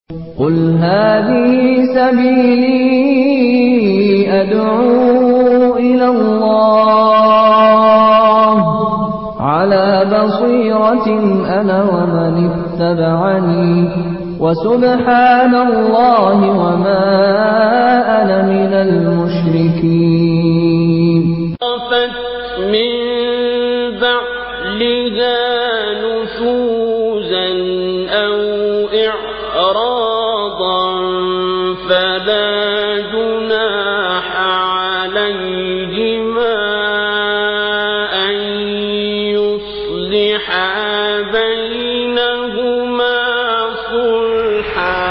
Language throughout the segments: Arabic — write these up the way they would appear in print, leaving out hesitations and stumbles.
قل هذه سبيلي أدعو إلى الله على بصيرة أنا ومن اتبعني وسبحان الله وما أنا من المشركين. من بعدها نشوزا أو إعراضا فلا جناح عليهما أن يصلحا بينهما صلحا.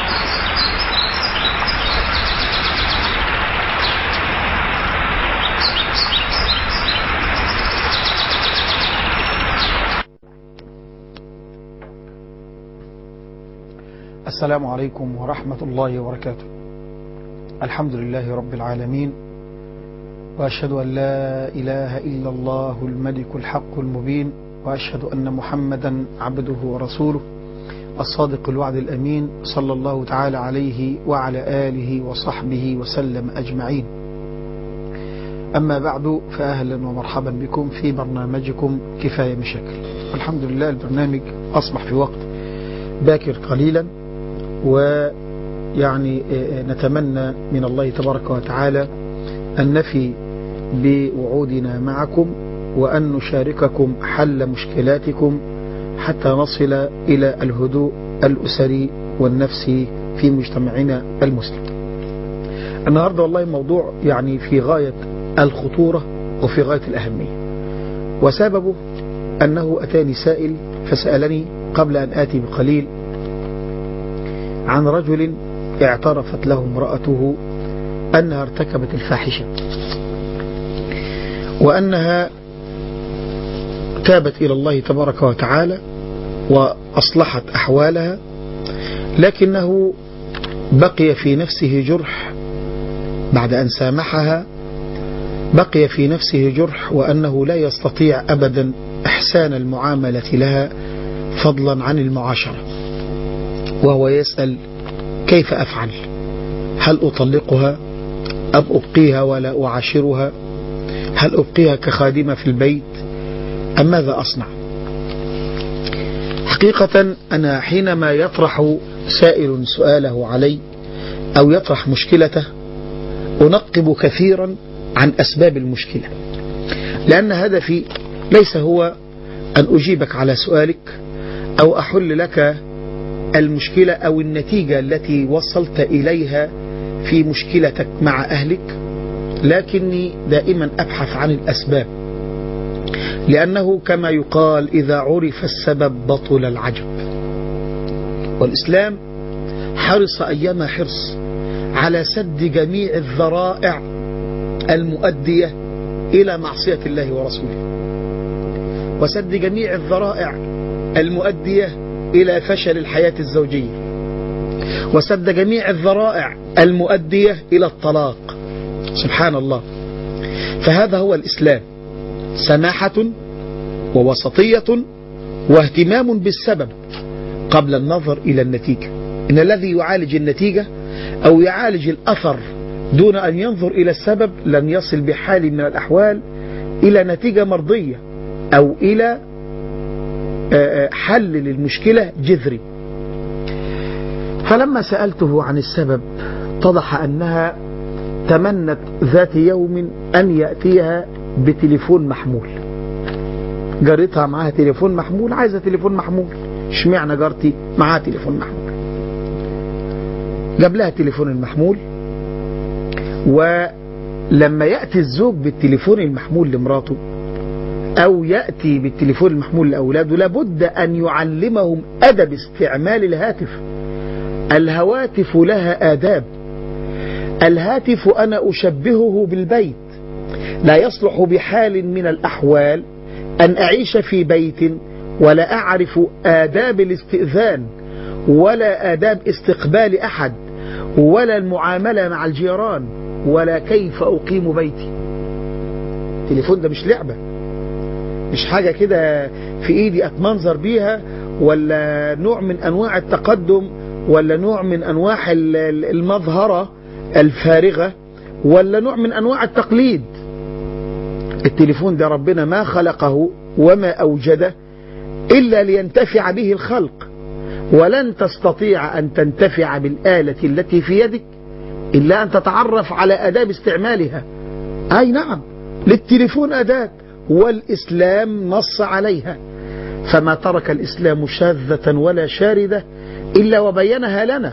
السلام عليكم ورحمة الله وبركاته. الحمد لله رب العالمين، وأشهد أن لا إله إلا الله الملك الحق المبين، وأشهد أن محمدا عبده ورسوله الصادق الوعد الأمين، صلى الله تعالى عليه وعلى آله وصحبه وسلم أجمعين. أما بعد، فأهلا ومرحبا بكم في برنامجكم كفاية مشاكل. الحمد لله البرنامج أصبح في وقت باكر قليلا، ويعني نتمنى من الله تبارك وتعالى أن نفي بوعودنا معكم وأن نشارككم حل مشكلاتكم حتى نصل إلى الهدوء الأسري والنفسي في مجتمعنا المسلم. النهاردة والله موضوع يعني في غاية الخطورة وفي غاية الأهمية، وسببه أنه أتاني سائل فسألني قبل أن آتي بقليل عن رجل اعترفت له امرأته أنها ارتكبت الفاحشة، وأنها تابت إلى الله تبارك وتعالى وأصلحت أحوالها، لكنه بقي في نفسه جرح بعد أن سامحها، بقي في نفسه جرح، وأنه لا يستطيع أبدا إحسان المعاملة لها فضلا عن المعاشرة. وهو يسأل: كيف أفعل؟ هل أطلقها أم أبقيها ولا أعاشرها؟ هل أبقيها كخادمة في البيت أم ماذا أصنع؟ حقيقة أنا حينما يطرح سائل سؤاله علي أو يطرح مشكلته أنقب كثيرا عن أسباب المشكلة، لأن هدفي ليس هو أن أجيبك على سؤالك أو أحل لك المشكلة أو النتيجة التي وصلت إليها في مشكلتك مع أهلك، لكني دائما أبحث عن الأسباب، لأنه كما يقال: إذا عرف السبب بطل العجب. والإسلام حرص أيما حرص على سد جميع الذرائع المؤدية إلى معصية الله ورسوله، وسد جميع الذرائع المؤدية إلى فشل الحياة الزوجية، وسد جميع الذرائع المؤدية إلى الطلاق. سبحان الله. فهذا هو الإسلام: سماحة ووسطية واهتمام بالسبب قبل النظر إلى النتيجة. إن الذي يعالج النتيجة أو يعالج الأثر دون أن ينظر إلى السبب لن يصل بحال من الأحوال إلى نتيجة مرضية أو إلى حل للمشكلة جذري. فلما سألته عن السبب اتضح أنها تمنت ذات يوم أن يأتيها بتليفون محمول. جارتها معها تليفون محمول، عايزة تليفون محمول. اشمعنى جارتي معها تليفون محمول؟ جاب لها تليفون المحمول، ولما يأتي الزوج بالتليفون المحمول لمراته أو يأتي بالتليفون المحمول لأولاده لابد أن يعلمهم أدب استعمال الهاتف. الهواتف لها آداب. الهاتف أنا أشبهه بالبيت، لا يصلح بحال من الأحوال أن أعيش في بيت ولا أعرف آداب الاستئذان ولا آداب استقبال أحد ولا المعاملة مع الجيران ولا كيف أقيم بيتي. التليفون ده مش لعبة، مش حاجة كده في ايدي اتمنظر بيها ولا نوع من انواع التقدم ولا نوع من أنواع المظهرة الفارغة، ولا نوع من أنواع التقليد. التليفون ده ربنا ما خلقه وما أوجده إلا لينتفع به الخلق، ولن تستطيع أن تنتفع بالآلة التي في يدك إلا أن تتعرف على آداب استعمالها. أي نعم، للتليفون آداب، والإسلام نص عليها، فما ترك الإسلام شاذة ولا شاردة إلا وبينها لنا.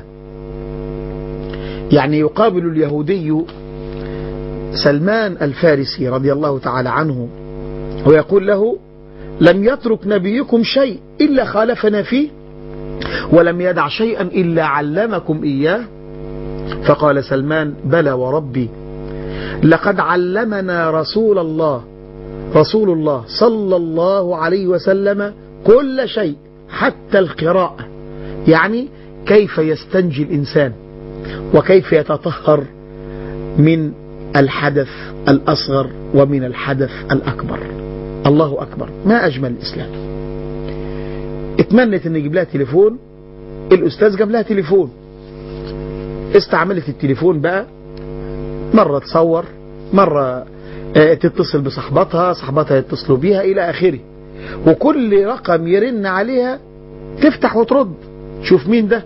يعني يقابل اليهودي سلمان الفارسي رضي الله تعالى عنه ويقول له: لم يترك نبيكم شيء إلا خالفنا فيه، ولم يدع شيئا إلا علمكم إياه. فقال سلمان: بلى وربي، لقد علمنا رسول الله صلى الله عليه وسلم كل شيء حتى القراءة، يعني كيف يستنجي الإنسان وكيف يتطهر من الحدث الأصغر ومن الحدث الأكبر. الله أكبر، ما أجمل الإسلام. اتمنت أن يجيب لها تليفون، الأستاذ جاب لها تليفون، استعملت التليفون بقى، مرة تصور، مرة تتصل بصحبتها يتصلوا بيها إلى آخره، وكل رقم يرن عليها تفتح وترد، شوف مين ده.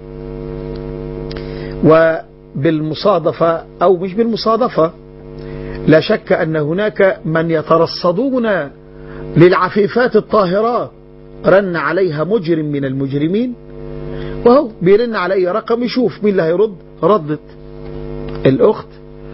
وبالمصادفة أو مش بالمصادفة، لا شك أن هناك من يترصدون للعفيفات الطاهرات، رن عليها مجرم من المجرمين، وهو بيرن على أي رقم يشوف مين اللي هيرد. ردت الأخت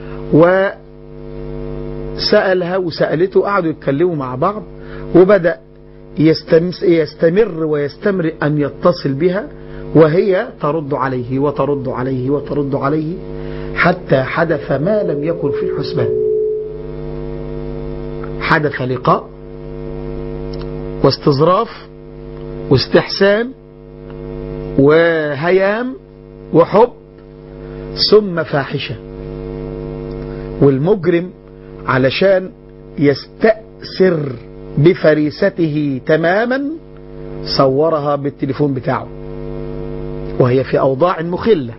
وسألها وسألته، قعدوا يتكلموا مع بعض، وبدأ يستمر ويستمر أن يتصل بها، وهي ترد عليه وترد عليه وترد عليه، حتى حدث ما لم يكن في الحسبان. حدث لقاء واستظراف واستحسان وهيام وحب، ثم فاحشة. والمجرم علشان يستأثر بفريسته تماما صورها بالتليفون بتاعه وهي في أوضاع مخلة.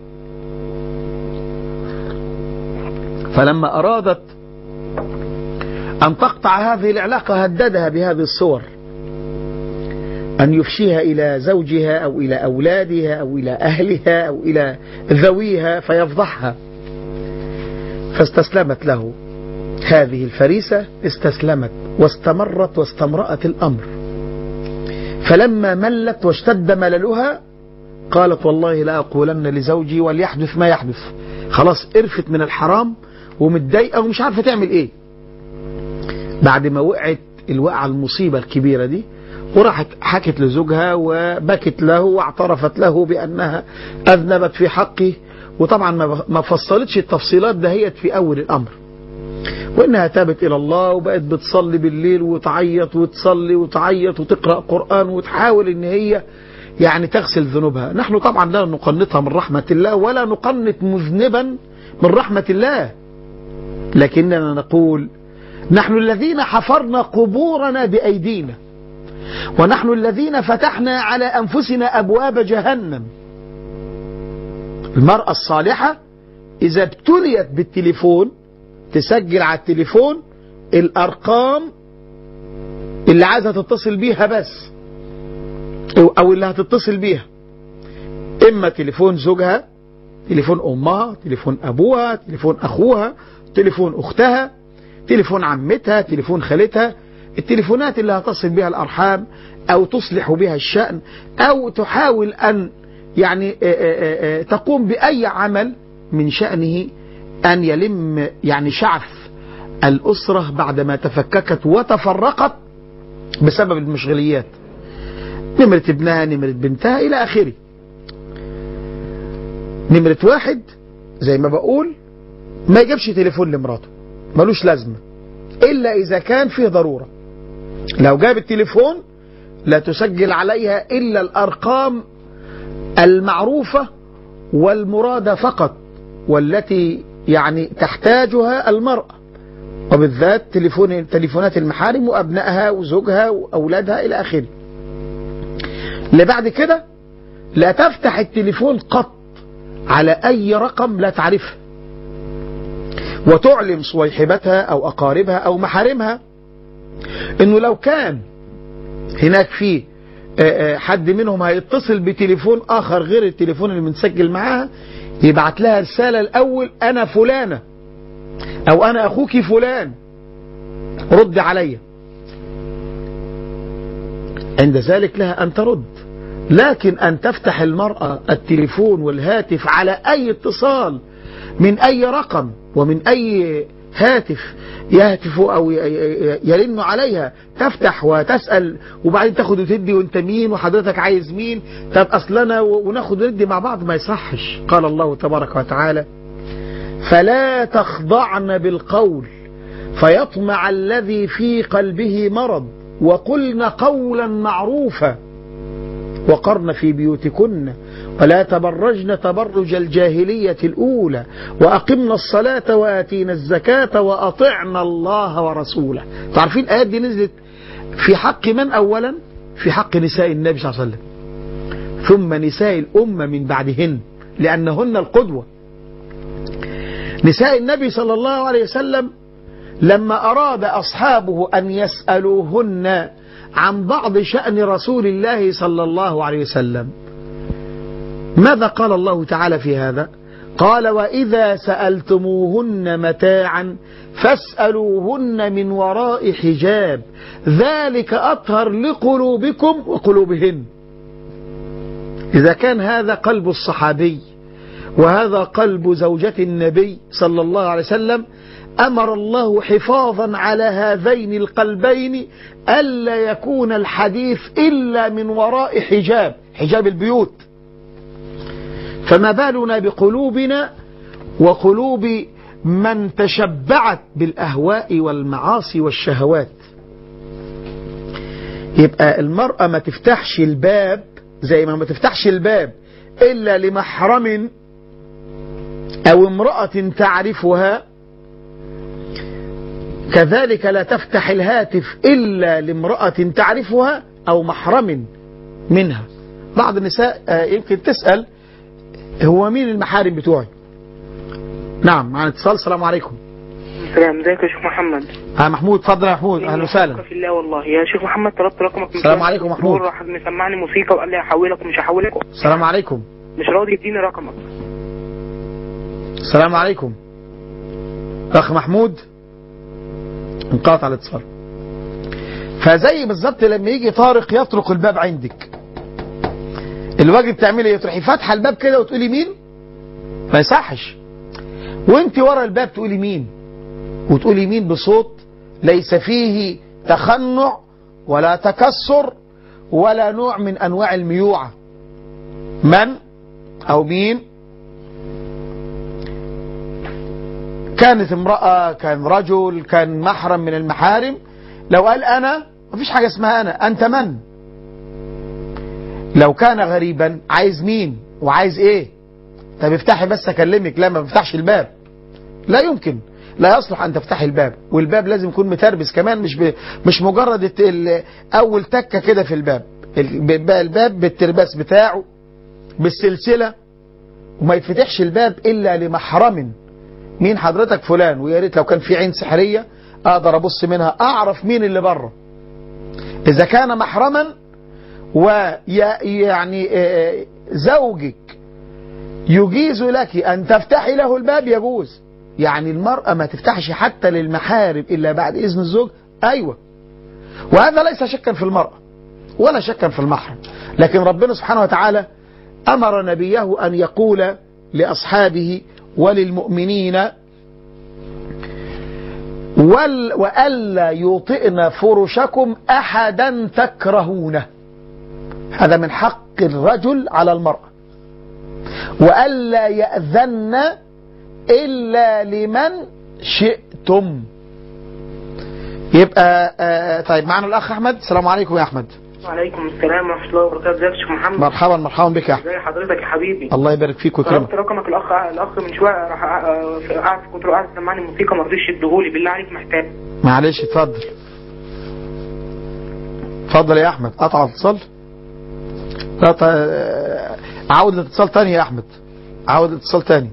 فلما أرادت أن تقطع هذه العلاقة هددها بهذه الصور، أن يفشيها إلى زوجها أو إلى أولادها أو إلى أهلها أو إلى ذويها فيفضحها. فاستسلمت له هذه الفريسة، استسلمت واستمرت واستمرأت الأمر. فلما ملت واشتد مللها قالت: والله لا أقولن لزوجي وليحدث ما يحدث. خلاص قرفت من الحرام ومتضايقة ومش عارفة تعمل إيه. بعد ما وقعت الوقعة المصيبة الكبيرة دي، وراحت حكت لزوجها وبكت له واعترفت له بأنها أذنبت في حقه، وطبعا ما فصلتش التفصيلات دهيت في أول الأمر، وإنها تابت إلى الله وبقت بتصلي بالليل وتعيط وتصلي وتعيط وتقرأ قرآن وتحاول إن هي يعني تغسل ذنوبها. نحن طبعا لا نقنطها من رحمة الله ولا نقنط مذنبا من رحمة الله، لكننا نقول: نحن الذين حفرنا قبورنا بأيدينا، ونحن الذين فتحنا على أنفسنا أبواب جهنم. المرأة الصالحة إذا ابتليت بالتليفون تسجل على التليفون الأرقام اللي عايزة تتصل بيها بس، أو اللي هتتصل بيها، إما تليفون زوجها، تليفون أمها، تليفون أبوها، تليفون أخوها، تليفون أختها، تليفون عمتها، تليفون خالتها، التليفونات اللي هتصل بها الأرحام أو تصلح بها الشأن أو تحاول أن يعني تقوم بأي عمل من شأنه أن يلم يعني شعث الأسرة بعدما تفككت وتفرقت بسبب المشغليات، نمرة ابنها، نمرة بنتها، إلى آخره. نمرة واحد زي ما بقول ما يجيبش تليفون لمراته، ملوش لازمة إلا إذا كان فيه ضرورة. لو جاب التليفون لا تسجل عليها إلا الأرقام المعروفة والمرادة فقط، والتي يعني تحتاجها المرأة، وبالذات تليفونات المحارم وأبنائها وزوجها وأولادها إلى آخره. اللي بعد كده لا تفتح التليفون قط على أي رقم لا تعرفه، وتعلم صويحبتها أو أقاربها أو محارمها إنه لو كان هناك فيه حد منهم هيتصل بتليفون آخر غير التليفون اللي متسجل معاها، يبعت لها رسالة الأول: أنا فلانة أو أنا أخوك فلان، رد علي. عند ذلك لها أن ترد. لكن أن تفتح المرأة التليفون والهاتف على أي اتصال من أي رقم ومن أي هاتف يهتف أو يرن عليها، تفتح وتسأل وبعدين تاخد وتدي وانت مين وحضرتك عايز مين، طب أصلنا وناخد وندي مع بعض، ما يصحش. قال الله تبارك وتعالى: فلا تخضعن بالقول فيطمع الذي في قلبه مرض وقلن قولا معروفا وقرن في بيوتكن ولا تبرجن تبرج الجاهلية الأولى وأقمنا الصلاة وآتينا الزكاة وأطعنا الله ورسوله. تعرفين الآيات دي نزلت في حق من أولا؟ في حق نساء النبي صلى الله عليه وسلم، ثم نساء الأمة من بعدهن، لأنهن القدوة. نساء النبي صلى الله عليه وسلم لما أراد أصحابه أن يسألوهن عن بعض شأن رسول الله صلى الله عليه وسلم، ماذا قال الله تعالى في هذا؟ قال: وإذا سألتموهن متاعا فاسألوهن من وراء حجاب ذلك أطهر لقلوبكم وقلوبهن. إذا كان هذا قلب الصحابي وهذا قلب زوجة النبي صلى الله عليه وسلم، أمر الله حفاظا على هذين القلبين ألا يكون الحديث إلا من وراء حجاب، حجاب البيوت. فما بالنا بقلوبنا وقلوب من تشبعت بالأهواء والمعاصي والشهوات. يبقى المرأة ما تفتحش الباب زي ما تفتحش الباب إلا لمحرم أو امرأة تعرفها، كذلك لا تفتح الهاتف إلا لامرأة تعرفها أو محرم منها. بعض النساء يمكن تسأل: هو مين المحارم بتوعي؟ نعم، معنا اتصال. السلام عليكم. السلام. ازيك يا شيخ محمد؟ محمود، اتفضل يا محمود. اهلا وسهلا. في الله والله يا شيخ محمد، طلبت رقمك. السلام عليكم محمود. راح مسمعني موسيقى وقال لي هحولك ومش هحولك. السلام عليكم. مش راضي يديني رقمك. السلام عليكم اخ محمود. انقطع الاتصال. فزي بالظبط لما يجي طارق يطرق الباب عندك، الواجب تعملي ايه؟ تروحي فاتحه الباب كده وتقولي مين؟ ما يصحش. وانت ورا الباب تقولي مين، وتقولي مين بصوت ليس فيه تخنع ولا تكسر ولا نوع من انواع الميوعة. من او مين؟ كانت امرأة، كان رجل، كان محرم من المحارم، لو قال أنا مفيش حاجة اسمها أنا، أنت من؟ لو كان غريبا عايز مين وعايز ايه؟ طب افتحي بس اكلمك. لا، ما بفتحش الباب، لا يمكن، لا يصلح ان تفتحي الباب. والباب لازم يكون متربس كمان، مش مجرد اول تكه كده في الباب. الباب بالترباس بتاعه بالسلسله، وما يتفتحش الباب الا لمحرم. مين حضرتك؟ فلان. ويا ريت لو كان في عين سحريه اقدر ابص منها اعرف مين اللي بره. اذا كان محرما ويعني زوجك يجيز لك أن تفتحي له الباب، يجوز. يعني المرأة ما تفتحش حتى للمحارم إلا بعد إذن الزوج. أيوة، وهذا ليس شكا في المرأة ولا شكا في المحرم، لكن ربنا سبحانه وتعالى أمر نبيه أن يقول لأصحابه وللمؤمنين: وألا يطئن فرشكم أحدا تكرهونه. هذا من حق الرجل على المرأة. وألا يأذن إلا لمن شئتم. يبقى طيب، معنا الأخ أحمد. السلام عليكم يا أحمد. وعليكم السلام ورحمة الله وبركاته. ازيك يا شيخ محمد؟ مرحبا مرحبا بك يا أحمد. ازي حضرتك يا حبيبي؟ الله يبارك فيك ويكرمك. طلبت رقمك. الأخ من شوية راح كنت قاعد سمعني موسيقى ما رضيش يديهولي. بالله عليك محتاج. معلش، اتفضل اتفضل يا أحمد. قطع الاتصال. عاود الاتصال تاني يا أحمد، عاود الاتصال تاني.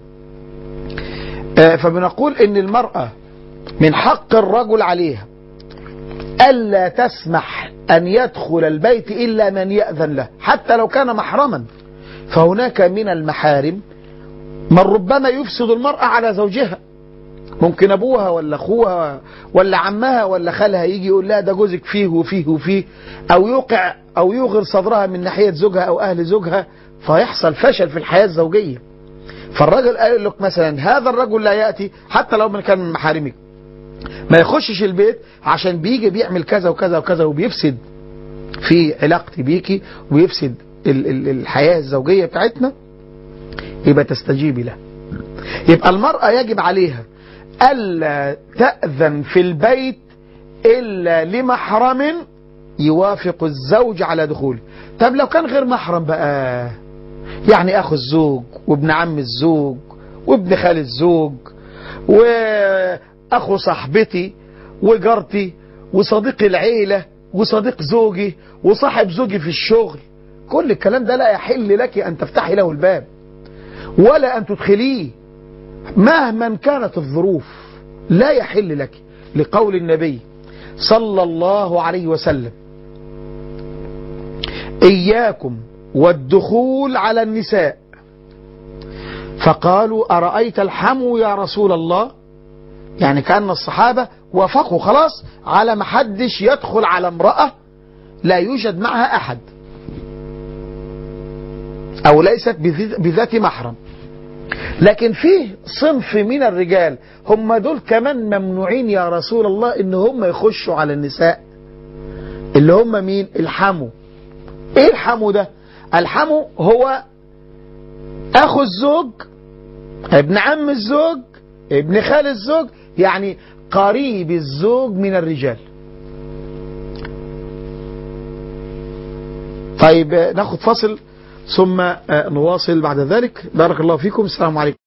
فبنقول إن المرأة من حق الرجل عليها ألا تسمح أن يدخل البيت إلا من يأذن له حتى لو كان محرما. فهناك من المحارم من ربما يفسد المرأة على زوجها، ممكن أبوها ولا أخوها ولا عمها ولا خالها يجي يقول لها ده جوزك فيه وفيه وفيه، أو يوقع أو يغر صدرها من ناحية زوجها أو أهل زوجها، فيحصل فشل في الحياة الزوجية. فالرجل قال لك مثلا هذا الرجل لا يأتي حتى لو من كان من محارمك، ما يخشش البيت عشان بيجي بيعمل كذا وكذا وكذا وبيفسد في علاقتي بيكي ويفسد الحياة الزوجية بتاعتنا، يبقى تستجيبي له. يبقى المرأة يجب عليها ألا تأذن في البيت إلا لمحرم يوافق الزوج على دخوله. طب لو كان غير محرم بقى، يعني أخو الزوج وابن عم الزوج وابن خال الزوج وأخو صاحبتي وجارتي وصديق العيلة وصديق زوجي وصاحب زوجي في الشغل، كل الكلام ده لا يحل لك أن تفتحي له الباب ولا أن تدخليه مهما كانت الظروف، لا يحل لك، لقول النبي صلى الله عليه وسلم: إياكم والدخول على النساء. فقالوا: أرأيت الحمو يا رسول الله؟ يعني كأن الصحابة وافقوا خلاص على ما حدش يدخل على امرأة لا يوجد معها أحد أو ليست بذات محرم. لكن فيه صنف من الرجال هم دول كمان ممنوعين يا رسول الله إن هم يخشوا على النساء، اللي هم مين؟ الحمو. إيه الحمو ده؟ الحمو هو أخو الزوج، ابن عم الزوج، ابن خال الزوج، يعني قريب الزوج من الرجال. طيب ناخد فاصل ثم نواصل بعد ذلك. بارك الله فيكم. السلام عليكم.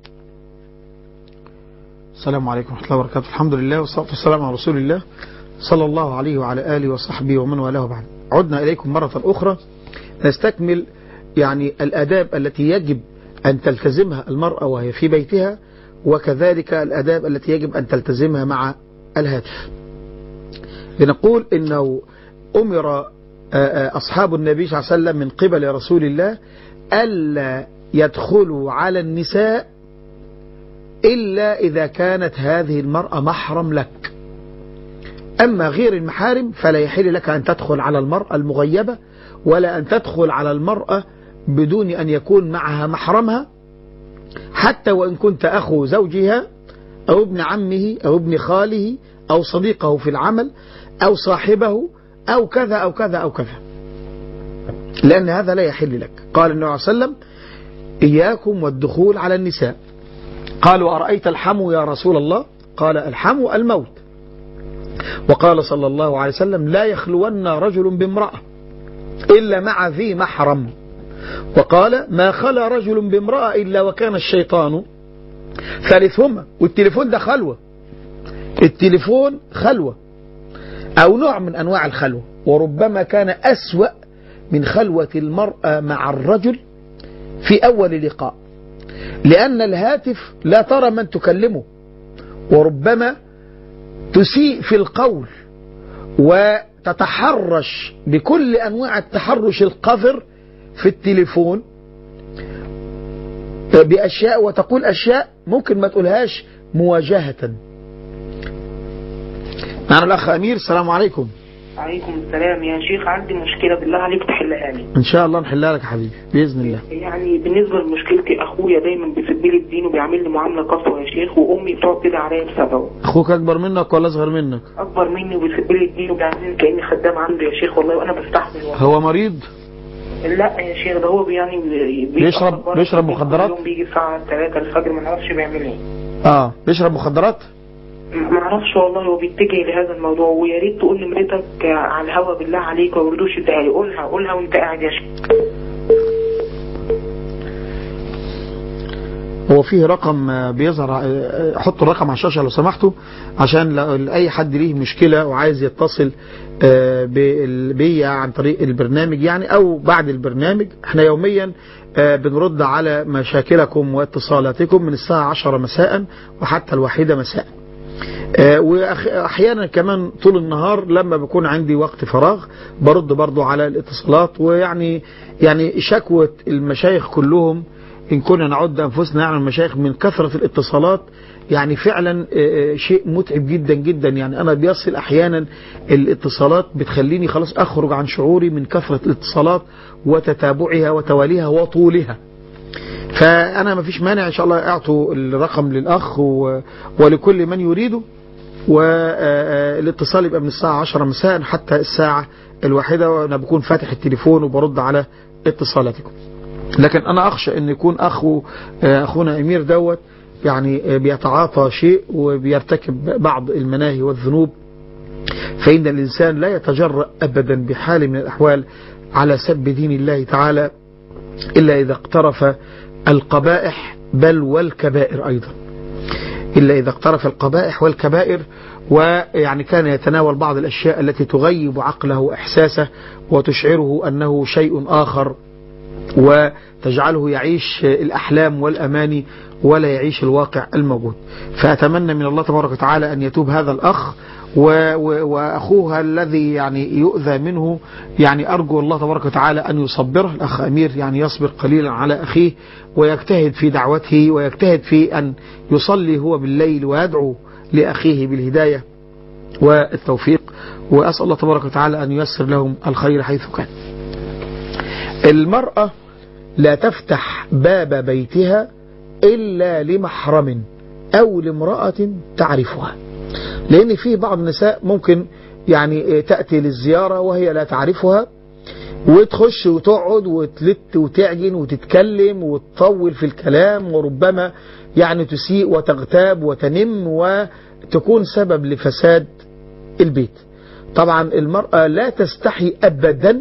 السلام عليكم ورحمة الله وبركاته. الحمد لله والصلاة والسلام على رسول الله صلى الله عليه وعلى آله وصحبه ومن والاه بعد. عدنا إليكم مرة أخرى نستكمل يعني الآداب التي يجب أن تلتزمها المرأة وهي في بيتها، وكذلك الآداب التي يجب أن تلتزمها مع الهاتف. لنقول إنه أمر أصحاب النبي صلى الله عليه وسلم من قبل رسول الله ألا يدخلوا على النساء إلا إذا كانت هذه المرأة محرم لك. أما غير المحارم فلا يحل لك أن تدخل على المرأة المغيبة، ولا أن تدخل على المرأة بدون أن يكون معها محرمها، حتى وإن كنت أخو زوجها أو ابن عمه أو ابن خاله أو صديقه في العمل أو صاحبه أو كذا أو كذا أو كذا، لأن هذا لا يحل لك. قال النبي صلى الله عليه وسلم: إياكم والدخول على النساء. قالوا: أرأيت الحمو يا رسول الله؟ قال: الحمو الموت. وقال صلى الله عليه وسلم: لا يخلون رجل بامرأة إلا مع ذي محرم. وقال: ما خلا رجل بامرأة إلا وكان الشيطان ثالثهما. والتليفون ده خلوة، التليفون خلوة أو نوع من أنواع الخلوة، وربما كان أسوأ من خلوة المرأة مع الرجل في أول لقاء، لأن الهاتف لا ترى من تكلمه، وربما تسيء في القول وتتحرش بكل أنواع التحرش القذر في التليفون بأشياء، وتقول أشياء ممكن ما تقولهاش مواجهة. معنا الأخ أمير. السلام عليكم. عليكم السلام يا شيخ، عندي مشكلة بالله عليك تحلها لي. إن شاء الله نحلها لك يا حبيبي بإذن الله. يعني بالنسبة لمشكلتي، أخويا دايما بيسب لي الدين وبيعمل لي معاملة قسوة يا شيخ، وأمي بتقعد تدعي عليا بسببه. أخوك أكبر منك ولا أصغر منك؟ أكبر مني وبيسب لي الدين وبيعمل كأني خدام عنده يا شيخ والله، وأنا بستحمل والله. هو مريض؟ لا يا شيخ، ده هو يعني بيشرب مخدرات؟ يوم بيجي الساعة 3 الفجر، ما نعرفش بيعمل ايه. بيشرب مخدرات؟ ما اعرفش والله، هو بيتجه لهذا الموضوع، ويا ريت تقول لمريتك على الهوا بالله عليك وما يردوش الدقايق. قولها، وانت قاعد يا شيخ. هو فيه رقم بيظهر، حطوا الرقم على الشاشة لو سمحتوا، عشان لو أي حد ليه مشكلة وعايز يتصل بيا عن طريق البرنامج يعني أو بعد البرنامج. احنا يوميا بنرد على مشاكلكم واتصالاتكم من الساعة 10 مساء وحتى 1 مساء، واحيانا كمان طول النهار لما بكون عندي وقت فراغ برد برضو على الاتصالات. ويعني شكوى المشايخ كلهم إن كنا نعد أنفسنا يعني المشايخ من كثرة الاتصالات، يعني فعلا شيء متعب جدا جدا. يعني أنا بيصل أحيانا الاتصالات بتخليني خلاص أخرج عن شعوري من كثرة الاتصالات وتتابعها وتواليها وطولها. فأنا ما فيش مانع إن شاء الله أعطوا الرقم للأخ ولكل من يريده، والاتصال يبقى من الساعة 10 مساء حتى الساعة 1، وأنا بكون فاتح التليفون وبرد على اتصالاتكم. لكن أنا أخشى أن يكون أخونا أمير دوت يعني بيتعاطى شيء وبيرتكب بعض المناهي والذنوب، فإن الإنسان لا يتجرأ أبدا بحال من الأحوال على سب دين الله تعالى إلا إذا اقترف القبائح بل والكبائر أيضا، إلا إذا اقترف القبائح والكبائر، ويعني كان يتناول بعض الأشياء التي تغيب عقله وإحساسه وتشعره أنه شيء آخر وتجعله يعيش الأحلام والأماني ولا يعيش الواقع الموجود. فأتمنى من الله تبارك وتعالى أن يتوب هذا الأخ وأخوها الذي يعني يؤذى منه، يعني أرجو الله تبارك وتعالى أن يصبره. الأخ أمير يعني يصبر قليلا على أخيه ويجتهد في دعوته ويجتهد في أن يصلي هو بالليل ويدعو لأخيه بالهداية والتوفيق، وأسأل الله تبارك وتعالى أن ييسر لهم الخير حيث كان. المرأة لا تفتح باب بيتها إلا لمحرم أو لامرأة تعرفها، لأن في بعض النساء ممكن يعني تأتي للزيارة وهي لا تعرفها وتخش وتقعد وتلت وتعجن وتتكلم وتطول في الكلام، وربما يعني تسيء وتغتاب وتنم وتكون سبب لفساد البيت. طبعا المرأة لا تستحي أبدا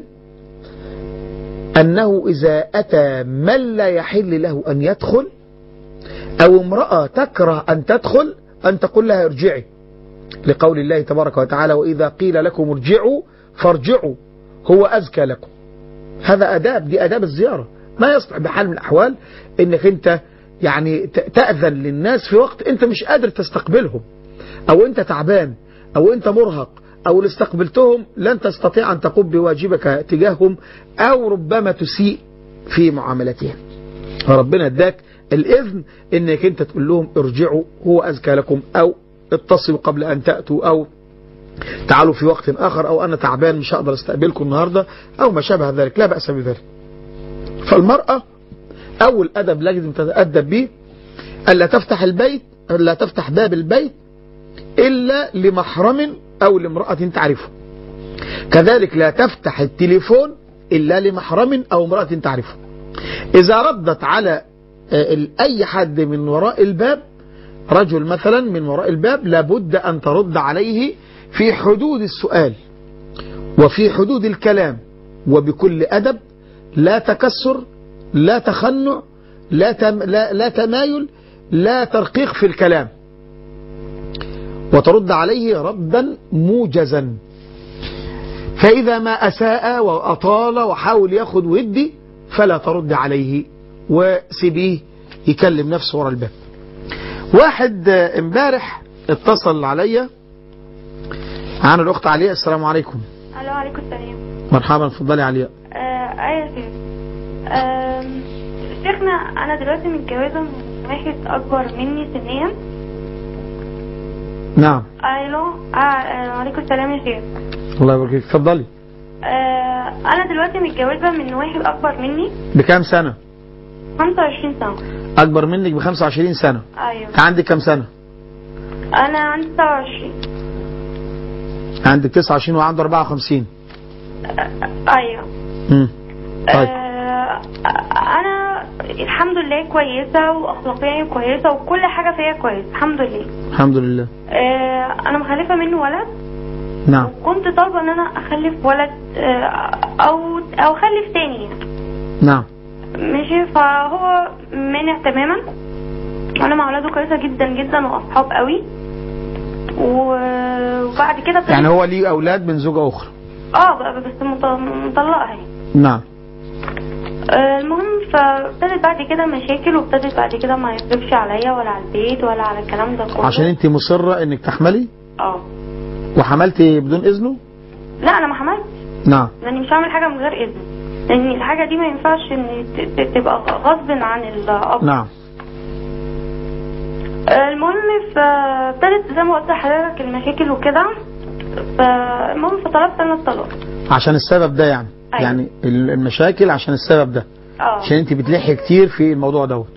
أنه إذا أتى من لا يحل له أن يدخل أو امرأة تكره أن تدخل أن تقول لها ارجعي، لقول الله تبارك وتعالى وإذا قيل لكم ارجعوا فارجعوا هو أزكى لكم. هذا أداب، دي أداب الزيارة. ما يصلح بحال من الأحوال أنك أنت يعني تأذن للناس في وقت أنت مش قادر تستقبلهم، أو أنت تعبان أو أنت مرهق، أو اللي استقبلتهم لن تستطيع أن تقوم بواجبك تجاههم، أو ربما تسيء في معاملتهم. فربنا اداك الإذن أنك أنت تقول لهم ارجعوا هو أزكى لكم، أو اتصلوا قبل أن تأتوا، أو تعالوا في وقت آخر، أو أنا تعبان مش هقدر استقبلكم النهاردة، أو ما شابه ذلك، لا بأس بذلك. فالمرأة أول أدب لازم تتأدب به ألا تفتح البيت، ألا تفتح باب البيت إلا لمحرم أو لامرأة تعرفه. كذلك لا تفتح التليفون إلا لمحرم أو امرأة تعرفه. إذا ردت على أي حد من وراء الباب، رجل مثلا من وراء الباب، لابد أن ترد عليه في حدود السؤال وفي حدود الكلام وبكل أدب، لا تكسر، لا تخنع، لا تمايل، لا ترقيق في الكلام، وترد عليه ردا موجزا. فإذا ما أساء وأطال وحاول ياخد ودي فلا ترد عليه وسيبيه يكلم نفسه وراء الباب. واحد امبارح اتصل عليا عن الأخت علياء. السلام عليكم. الو، عليكم السلام. مرحبا، اتفضلي علياء. ايوه شيخ. شيخنا انا دلوقتي متجوزه من واحد اكبر مني سنيا. نعم. الو، عليكم السلام يا شيخ. الله يبارك فيك، اتفضلي. انا دلوقتي متجوزه من واحد اكبر مني. بكام سنة؟ 25 سنة. أكبر منك ب25 سنة. ايوه. عندك كام سنة؟ انا عندي 29. عندك 29 وعنده 54. ايوه. طيب. انا الحمد لله كويسه واخلاقيا كويسه وكل حاجه فيا كويس الحمد لله. الحمد لله. انا مخلفه منه ولد. نعم. كنت طالبه ان انا اخلف ولد او اخلف تاني يعني. نعم. ماشي. فهو مانع تماما انا مع اولاده كويسه جدا جدا واصحاب قوي. وبعد كده يعني هو ليه اولاد من زوجة اخرى؟ بس مطلقه هي. نعم. المهم فابتدت بعد كده مشاكل، وابتدت بعد كده ما يصرفش عليا ولا على البيت ولا على الكلام ده كله. عشان انت مصرة انك تحملي؟ وحملتي بدون اذنه؟ لا انا ما حملتش. نعم. لاني مش هعمل حاجه من غير اذن، لان الحاجه دي ما ينفعش ان تبقى غصب عن الاب. نعم. المهم فابتدت زي ما قلت لحضرتك المشاكل وكده، فالمهم فطلبت انا الطلاق عشان السبب ده يعني؟ أيوة. يعني المشاكل عشان السبب ده؟ عشان انت بتلحي كتير في الموضوع دوت؟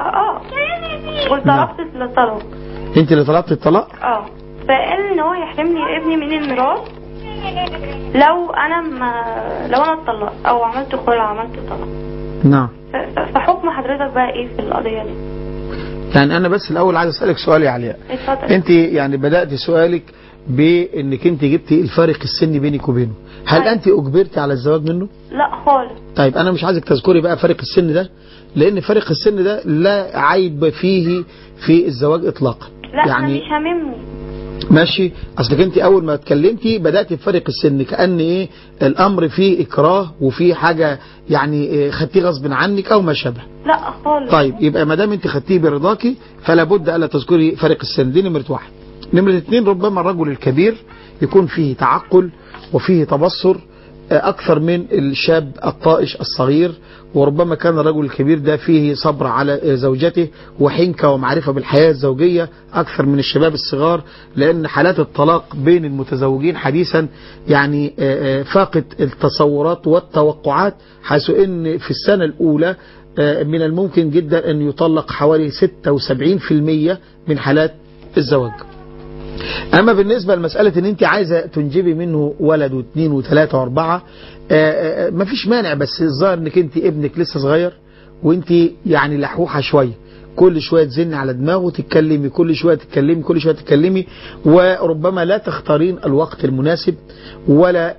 وطلبت الطلاق. انت اللي طلبت الطلاق؟ فقال ان هو يحرمني ابني من الميراث لو انا اتطلقت او عملت خلع، عملت طلاق. نعم. فحكم حضرتك بقى ايه في القضيه دي؟ يعني انا بس الاول عايز اسالك سؤال يا علياء. اتفضل. انت يعني بدات سؤالك بانك انت جبتي الفارق السني بينك وبينه، هل انت اجبرتي على الزواج منه؟ لا خالص. طيب انا مش عايزك تذكري بقى فارق السن ده، لان فارق السن ده لا عيب فيه في الزواج اطلاقا. لا يعني انا مش هاممني. ماشي. اصلك انت اول ما اتكلمتي بدات بفرق السن، كأن ايه الامر فيه اكراه وفيه حاجه يعني خدتيه غصب عنك او ما شابه. لا خالص. طيب يبقى ما دام انت خدتيه برضاكي فلا بد الا تذكري فرق السن. دي نمره واحد. نمره اثنين، ربما الرجل الكبير يكون فيه تعقل وفيه تبصر اكثر من الشاب الطائش الصغير، وربما كان الرجل الكبير ده فيه صبر على زوجته وحنكة ومعرفة بالحياة الزوجية أكثر من الشباب الصغار، لأن حالات الطلاق بين المتزوجين حديثا يعني فاقت التصورات والتوقعات، حيث أن في السنة الأولى من الممكن جدا أن يطلق حوالي 76% من حالات الزواج. أما بالنسبة لمسألة أن أنت عايزة تنجبي منه ولد واثنين وثلاثة واربعة، مفيش مانع، بس الظاهر أنك أنت ابنك لسه صغير وأنت يعني لحوحة شوية، كل شوية تزن على دماغه تتكلمي، كل شوية تتكلمي، كل شوية تتكلمي، وربما لا تختارين الوقت المناسب ولا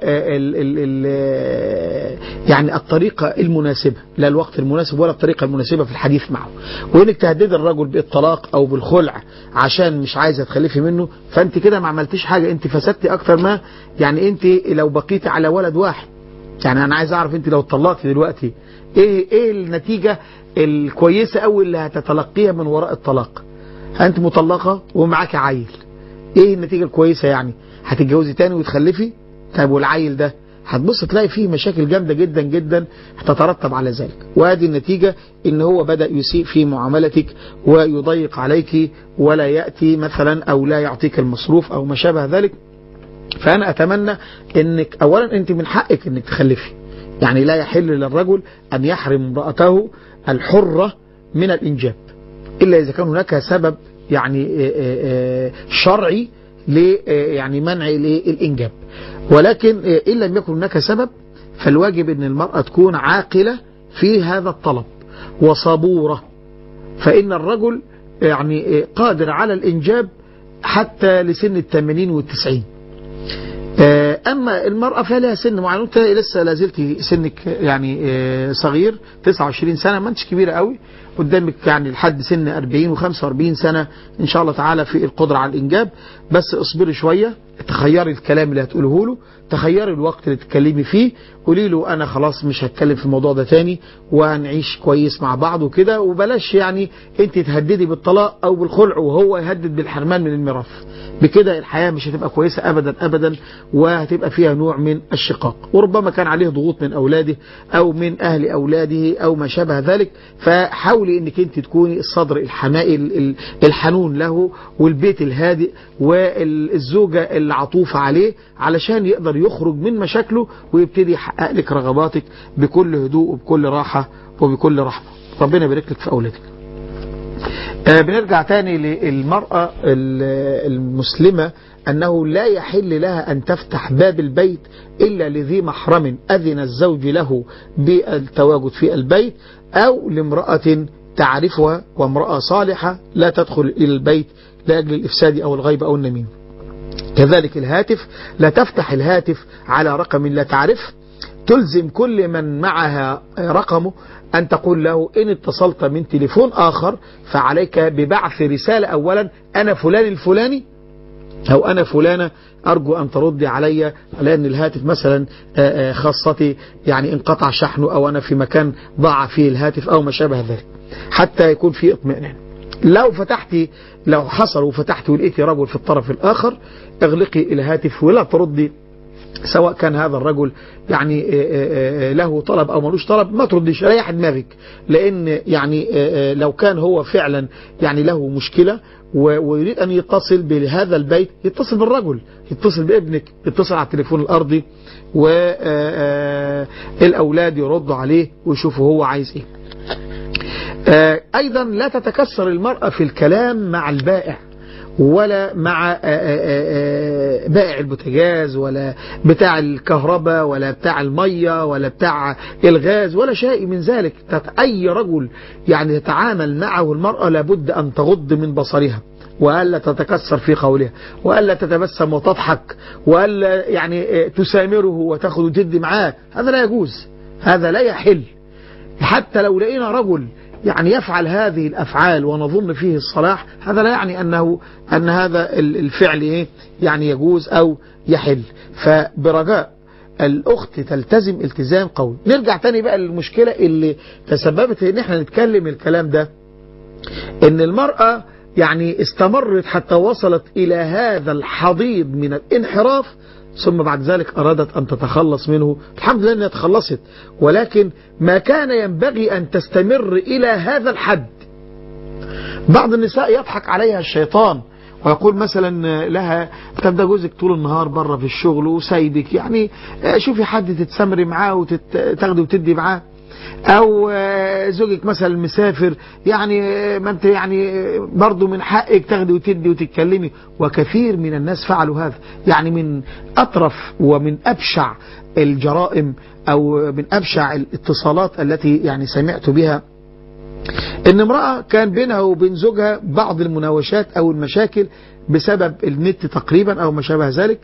يعني الطريقة المناسبة، لا الوقت المناسب ولا الطريقة المناسبة في الحديث معه. وإنك تهدد الرجل بالطلاق أو بالخلع عشان مش عايزة تخلفي منه، فأنت كده ما عملتيش حاجة، أنت فسدتي أكتر ما يعني. أنت لو بقيتي على ولد واحد، يعني أنا عايز أعرف أنت لو طلقتي دلوقتي إيه النتيجة الكويسة أو اللي هتتلقيها من وراء الطلاق؟ أنت مطلقة ومعاك عيل، إيه النتيجة الكويسة يعني؟ هتتجوزي تاني وتخلفي؟ طيب والعيل ده هتبص تلاقي فيه مشاكل جامدة جدا جدا هتترتب على ذلك، وهذه النتيجة إن هو بدأ يسيء في معاملتك ويضيق عليك ولا يأتي مثلا أو لا يعطيك المصروف أو ما شابه ذلك. فأنا أتمنى إنك أولا أنت من حقك إنك تخلفي، يعني لا يحل للرجل أن يحرم امرأته الحرة من الإنجاب إلا إذا كان هناك سبب يعني شرعي يعني منع الإنجاب، ولكن إن لم يكن هناك سبب فالواجب أن المرأة تكون عاقلة في هذا الطلب وصبورة، فإن الرجل يعني قادر على الإنجاب حتى لسن 80 و90. أما المرأة فلها سن معين، أنت لسه لازلت سنك يعني صغير 29 سنة، ما انتش كبيرة قوي، قدامك يعني لحد سن 40 و45 سنة إن شاء الله تعالى في القدرة على الإنجاب، بس اصبري شوية، تخيري الكلام اللي هتقوله له، تخيري الوقت اللي تتكلمي فيه، قولي له أنا خلاص مش هتكلم في الموضوع ده تاني وهنعيش كويس مع بعض وكده، وبلاش يعني أنت تهددي بالطلاق أو بالخلع وهو يهدد بالحرمان من الميراث. بكده الحياة مش هتبقى كويسة أبدا أبدا، وهتبقى فيها نوع من الشقاق، وربما كان عليه ضغوط من أولاده أو من أهل أولاده أو ما شابه ذلك. فحاولي أنك أنت تكوني الصدر الحمائي الحنون له والبيت الهادئ والزوجة العطوفة عليه، علشان يقدر يخرج من مشاكله ويبتدي يحقق لك رغباتك بكل هدوء وبكل راحة وبكل رحمة. ربنا يبارك لك في أولادك. بنرجع تاني للمرأة المسلمة، أنه لا يحل لها أن تفتح باب البيت إلا لذي محرم أذن الزوج له بالتواجد في البيت، أو لامرأة تعرفها وامرأة صالحة لا تدخل إلى البيت لأجل الإفساد أو الغيبة أو النميمة. كذلك الهاتف، لا تفتح الهاتف على رقم لا تعرف تلزم كل من معها رقمه أن تقول له إن اتصلت من تليفون آخر فعليك ببعث رسالة أولا: أنا فلان الفلاني أو أنا فلانة، أرجو أن تردي علي لأن الهاتف مثلا خاصتي يعني انقطع شحنه، أو أنا في مكان ضاع فيه الهاتف أو ما شابه ذلك، حتى يكون في اطمئنان. لو حصل وفتحت ولقيتي رجل في الطرف الآخر، اغلقي الهاتف ولا تردي، سواء كان هذا الرجل يعني له طلب أو ملوش طلب، ما ترديش، ريح دماغك. لأن يعني لو كان هو فعلا يعني له مشكلة ويريد أن يتصل بهذا البيت، يتصل بالرجل، يتصل بابنك، يتصل على التليفون الأرضي، والأولاد يردوا عليه ويشوفوا هو عايز إيه. أيضا لا تتكسر المرأة في الكلام مع البائع، ولا مع بائع البوتاجاز، ولا بتاع الكهرباء، ولا بتاع المية، ولا بتاع الغاز، ولا شيء من ذلك. أي رجل يعني تتعامل معه المرأة لابد أن تغض من بصرها، وألا تتكسر في قولها، وألا تتبسم وتضحك، وألا يعني تسامره وتأخذ وتدي معاه. هذا لا يجوز، هذا لا يحل. حتى لو لقينا رجل يعني يفعل هذه الأفعال ونظن فيه الصلاح، هذا لا يعني أن هذا الفعل إيه يعني يجوز أو يحل. فبرجاء الأخت تلتزم التزام قوي. نرجع تاني بقى للمشكلة اللي تسببت إن احنا نتكلم الكلام ده، إن المرأة يعني استمرت حتى وصلت إلى هذا الحضيض من الانحراف، ثم بعد ذلك أرادت أن تتخلص منه. الحمد لله أنها تخلصت، ولكن ما كان ينبغي أن تستمر إلى هذا الحد. بعض النساء يضحك عليها الشيطان ويقول مثلا لها: طب ده جوزك طول النهار بره في الشغل وسايبك، يعني شوفي حد تتسمري معاه وتاخدي وتدي معاه، او زوجك مثلا مسافر، يعني ما انت يعني برضو من حقك تاخدي وتدي وتتكلمي. وكثير من الناس فعلوا هذا. يعني من اطرف ومن ابشع الجرائم او من ابشع الاتصالات التي يعني سمعت بها، ان امرأة كان بينها وبين زوجها بعض المناوشات او المشاكل بسبب النت تقريبا او ما شابه ذلك،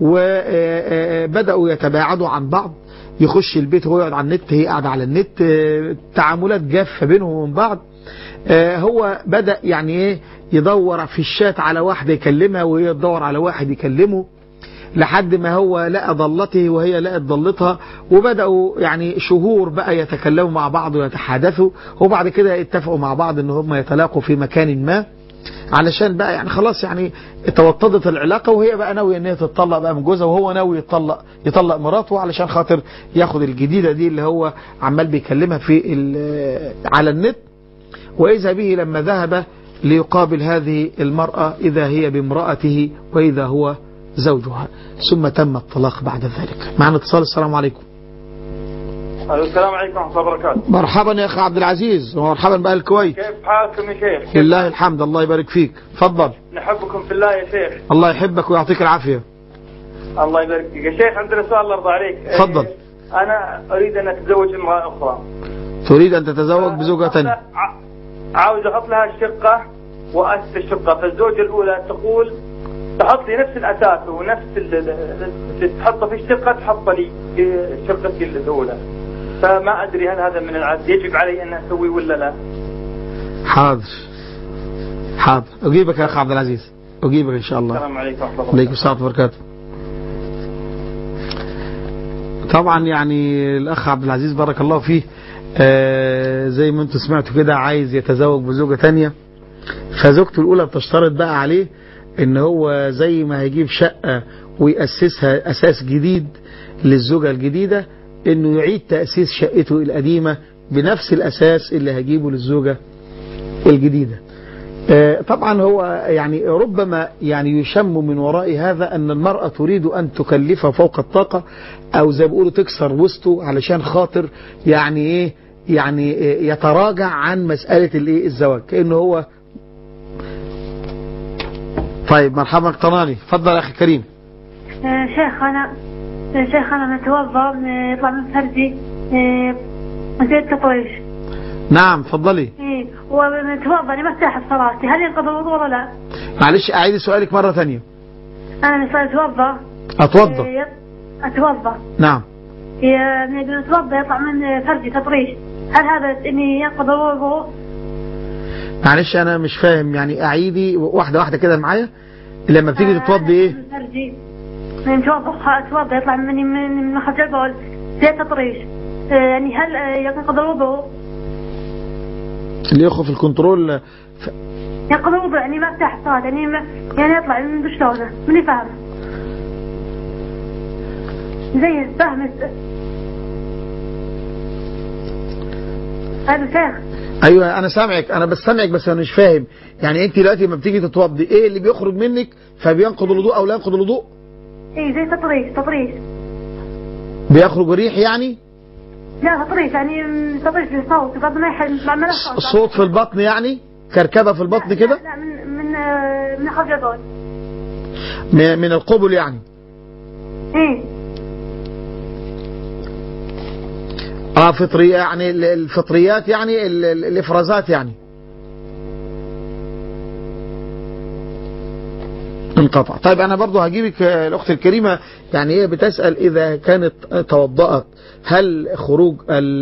وبدأوا يتباعدوا عن بعض، يخش البيت وهو يقعد على النت، هي قاعدة على النت، تعاملات جافة بينهم وبين بعض. هو بدأ يعني ايه يدور في الشات على واحدة يكلمها، وهي تدور على واحد يكلمه، لحد ما هو لقى ضلته وهي لقت ضلتها، وبدأوا يعني شهور بقى يتكلموا مع بعض ويتحادثوا، وبعد كده اتفقوا مع بعض ان هم يتلاقوا في مكان ما، علشان بقى يعني خلاص يعني توطدت العلاقة، وهي بقى ناوية ان هي تتطلق بقى من جوزها، وهو ناوي يطلق مراته علشان خاطر ياخد الجديدة دي اللي هو عمال بيكلمها على النت. وإذا به لما ذهب ليقابل هذه المرأة إذا هي بامرأته وإذا هو زوجها، ثم تم الطلاق بعد ذلك. معنا اتصال. السلام عليكم. السلام عليكم ورحمة الله وبركاته. مرحبا يا أخي عبد العزيز، ومرحبا بأهل الكويت. كيف حالكم يا شيخ؟ لله الحمد، الله يبارك فيك. تفضل. نحبكم في الله يا شيخ. الله يحبك ويعطيك العافية. الله يبارك فيك يا شيخ. عندنا سؤال الله يرضى عليك. تفضل. أنا أريد أن أتزوج امرأة أخرى. تريد أن تتزوج بزوجة ثانية؟ عاوز أحط لها الشقة وأسس الشقة، فالزوجة الأولى تقول تحط لي نفس الأساس ونفس اللي تحطه في الشقة تحط لي في شقتي الأولى، فما أدري هل هذا من العدل، يجب علي أن أسوي ولا لا؟ حاضر أجيبك يا أخي عبد العزيز، أجيبك إن شاء الله. السلام عليكم ورحمة الله. عليكم السلام وبركاته. طبعا يعني الأخ عبد العزيز بارك الله فيه زي ما انتم سمعتوا كده عايز يتزوج بزوجة تانية، فزوجته الأولى بتشترط بقى عليه ان هو زي ما هيجيب شقة ويأسسها أساس جديد للزوجة الجديدة، انه يعيد تأسيس شقته القديمة بنفس الأساس اللي هيجيبه للزوجة الجديدة. طبعا هو يعني ربما يعني يشم من وراء هذا أن المرأة تريد أن تكلفه فوق الطاقة، أو زي بيقولوا تكسر وسطه علشان خاطر يعني إيه يعني يتراجع عن مسألة الإيه الزواج، كأنه هو. طيب مرحبا اقتناني، تفضل أخي كريم. شيخ أنا متوضأ يطلع من فرجي زي التطويش. نعم تفضلي. ومتوضأ لمفتاح صلاتي، هل ينقض الوضوء ولا لا؟ معلش أعيد سؤالك مرة ثانية. أنا أتوضأ. أتوضأ. أتوضأ. نعم. نتوضا يطلع من فرجي تطريش، هل هذا اني ينقض الوضوء؟ معلش انا مش فاهم، يعني اعيدي واحده واحده كده معايا. لما بتيجي تتوضي ايه؟ من فرجي اتوضا يطلع من مخرج البول زي تطريش، يعني هل ينقض الوضوء؟ اللي يخف الكنترول ينقض الوضوء، يعني ما افتح الصوت، يعني يطلع من بشلونه ماني فاهمه زي فاهم هذا شيخ. ايوه انا سامعك، انا بس سامعك بس انا مش فاهم. يعني انت دلوقتي لما بتيجي تتوضي ايه اللي بيخرج منك فبينقض الوضوء او لا ينقض الوضوء؟ ايه زي تطريش بيخرج ريح يعني؟ لا تطريش، يعني تطريش للصوت بعد ما يعمل الصوت في البطن، يعني كركبه في البطن كده؟ لا من خرج البول، من القبل يعني. ايه فطرية يعني الفطريات، يعني الافرازات يعني انقطع. طيب انا برضو هجيبك الاخت الكريمة، يعني هي بتسأل اذا كانت توضأت هل خروج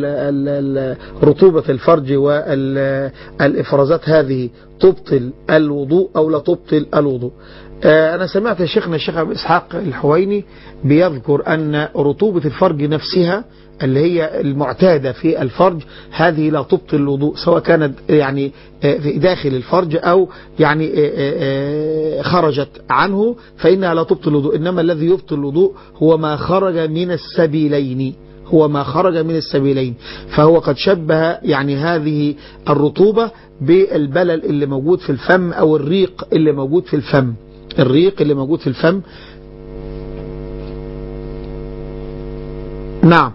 رطوبة الفرج والافرازات هذه تبطل الوضوء او لا تبطل الوضوء؟ انا سمعت شيخنا الشيخ ابو اسحاق الحويني بيذكر ان رطوبة الفرج نفسها اللي هي المعتادة في الفرج هذه لا تبطل الوضوء، سواء كانت يعني في داخل الفرج أو يعني خرجت عنه فإنها لا تبطل الوضوء. إنما الذي يبطل الوضوء هو ما خرج من السبيلين، فهو قد شبه يعني هذه الرطوبة بالبلل اللي موجود في الفم أو الريق اللي موجود في الفم. نعم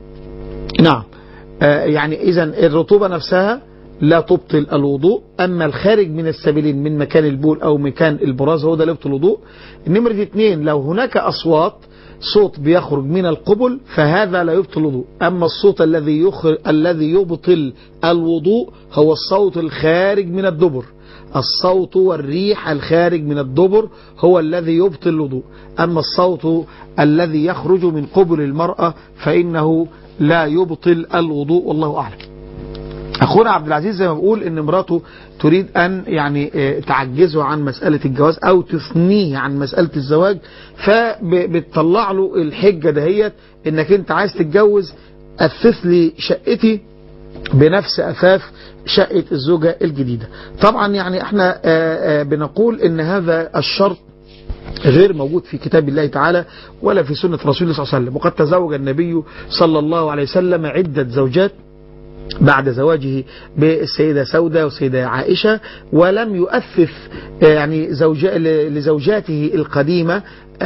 يعني إذن الرطوبة نفسها لا تبطل الوضوء، أما الخارج من السبيلين من مكان البول أو مكان البراز هو ده اللي يبطل الوضوء. نمرة 2 لو هناك أصوات، صوت بيخرج من القبل فهذا لا يبطل الوضوء. أما الصوت الذي يبطل الوضوء هو الصوت الخارج من الدبر، الصوت والريح الخارج من الدبر هو الذي يبطل الوضوء. أما الصوت الذي يخرج من قبل المرأة فإنه لا يبطل الوضوء، والله أعلم. أخونا عبد العزيز زي ما بقول إن مراته تريد أن يعني تعجزه عن مسألة الجواز أو تثنيه عن مسألة الزواج، فبتطلع له الحجة دهيت إنك أنت عايز تتجوز، أثث لي شقتي بنفس أثاث شقة الزوجة الجديدة. طبعا يعني احنا بنقول إن هذا الشرط غير موجود في كتاب الله تعالى ولا في سنة رسول الله صلى الله عليه وسلم. وقد تزوج النبي صلى الله عليه وسلم عدة زوجات بعد زواجه بالسيدة سودة والسيدة عائشة، ولم يؤثث يعني لزوجاته القديمة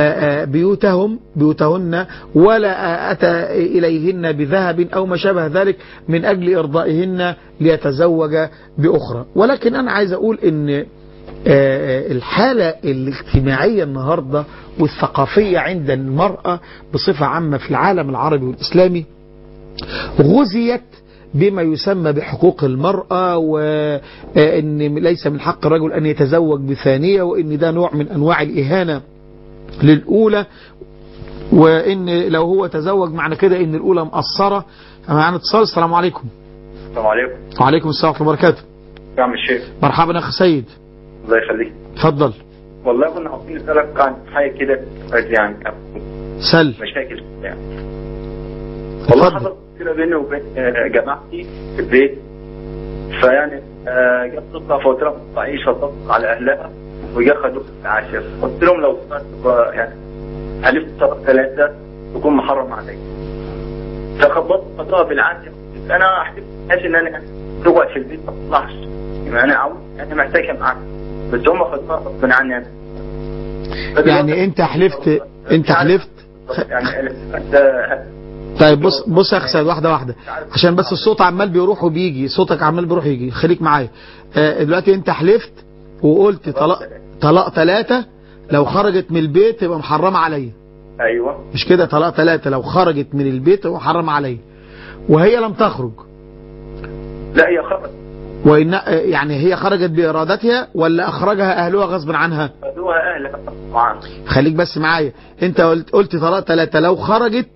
بيوتهن ولا أتى إليهن بذهب أو ما شابه ذلك من أجل إرضائهن ليتزوج بأخرى. ولكن أنا عايز أقول إن الحالة الاجتماعية النهاردة والثقافية عند المرأة بصفة عامة في العالم العربي والإسلامي غزيت بما يسمى بحقوق المرأة، وإن ليس من حق الرجل أن يتزوج بثانية، وإن ده نوع من أنواع الإهانة للأولى، وإن لو هو تزوج معنى كده إن الأولى مقصرة. معنا اتصال. السلام عليكم. السلام عليكم. وعليكم السلام ورحمة الله وبركاته. يا عم الشيخ. مرحبا أخي سيد. الله يخليك. تفضل. والله كنا عاوزين نسألك عن حاجة كده يعني سل مشاكل يعني. والله حصل كده بيني وبين جماعتي في البيت، فيعني جت صدفة فقلت عيشة تطبق على أهلها وجا خدوه العاشر. قلت لهم لو يعني حلفت 3 تكون محرم علي، فخبطت خطوها بالعافية. أنا أحلف إن أنا تقعد في البيت ما تطلعش، يعني أنا عاوز أنا محتاجة معاك، بس هم خدوها غصب عني أنا. يعني أنت حلفت يعني طيب بص يا أخي سيد، واحدة عشان بس الصوت عمال بيروح وبيجي، صوتك عمال بيروح ويجي، خليك معايا. دلوقتي أنت حلفت وقلت طلاق 3 لو خرجت من البيت تبقى محرمة عليا. أيوة مش كده؟ طلاق 3 لو خرجت من البيت تبقى محرمة عليا، وهي لم تخرج. لا هي خرجت. وإن يعني هي خرجت بإرادتها ولا أخرجها أهلها غصب عنها؟ أهلها معاها. خليك بس معايا. أنت قلت طلاق 3 لو خرجت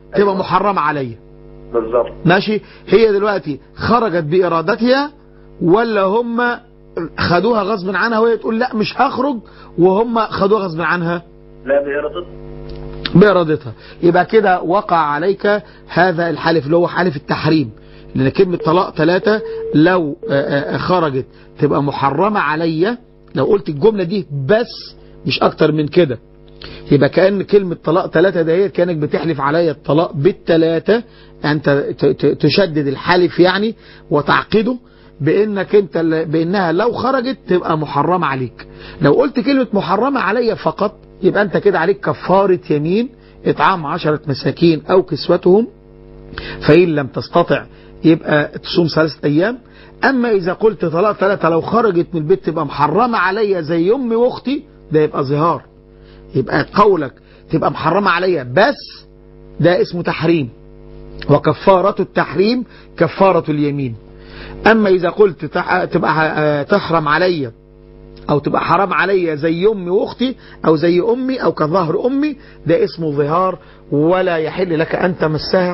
تبقى محرمة عليا. بالظبط. ماشي. هي دلوقتي خرجت بإرادتها ولا هم خدوها غصب عنها وهي تقول لا مش هخرج وهم خدوها غصب عنها؟ لا، بإرادتها. بإرادتها. يبقى كده وقع عليك هذا الحلف اللي هو حلف التحريم، لأن كلمة طلاق 3 لو خرجت تبقى محرمة عليا. لو قلت الجملة دي بس مش أكتر من كده يبقى كأن كلمة طلاق 3 دهيت كأنك بتحلف عليا الطلاق بالثلاثة. أنت تشدد الحلف يعني وتعقده بأنك أنت بأنها لو خرجت تبقى محرمة عليك. لو قلت كلمة محرمة عليا فقط يبقى أنت كده عليك كفارة يمين، إطعام 10 مساكين أو كسوتهم، فإن لم تستطع يبقى تصوم 3 أيام. أما إذا قلت طلاق 3 لو خرجت من البيت تبقى محرمة عليا زي أمي وأختي، ده يبقى ظهار. يبقى قولك تبقى محرمة عليا بس ده اسمه تحريم، وكفارة التحريم كفارة اليمين. أما إذا قلت تبقى تحرم عليا أو تبقى حرام عليا زي أمي وأختي أو زي أمي أو كظهر أمي، ده اسمه ظهار، ولا يحل لك أن تمسها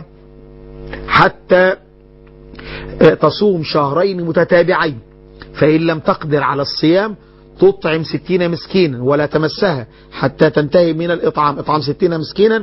حتى تصوم 2 شهر متتابعين. فإن لم تقدر على الصيام تطعم 60 مسكينا ولا تمسها حتى تنتهي من الإطعام، إطعام 60 مسكينا.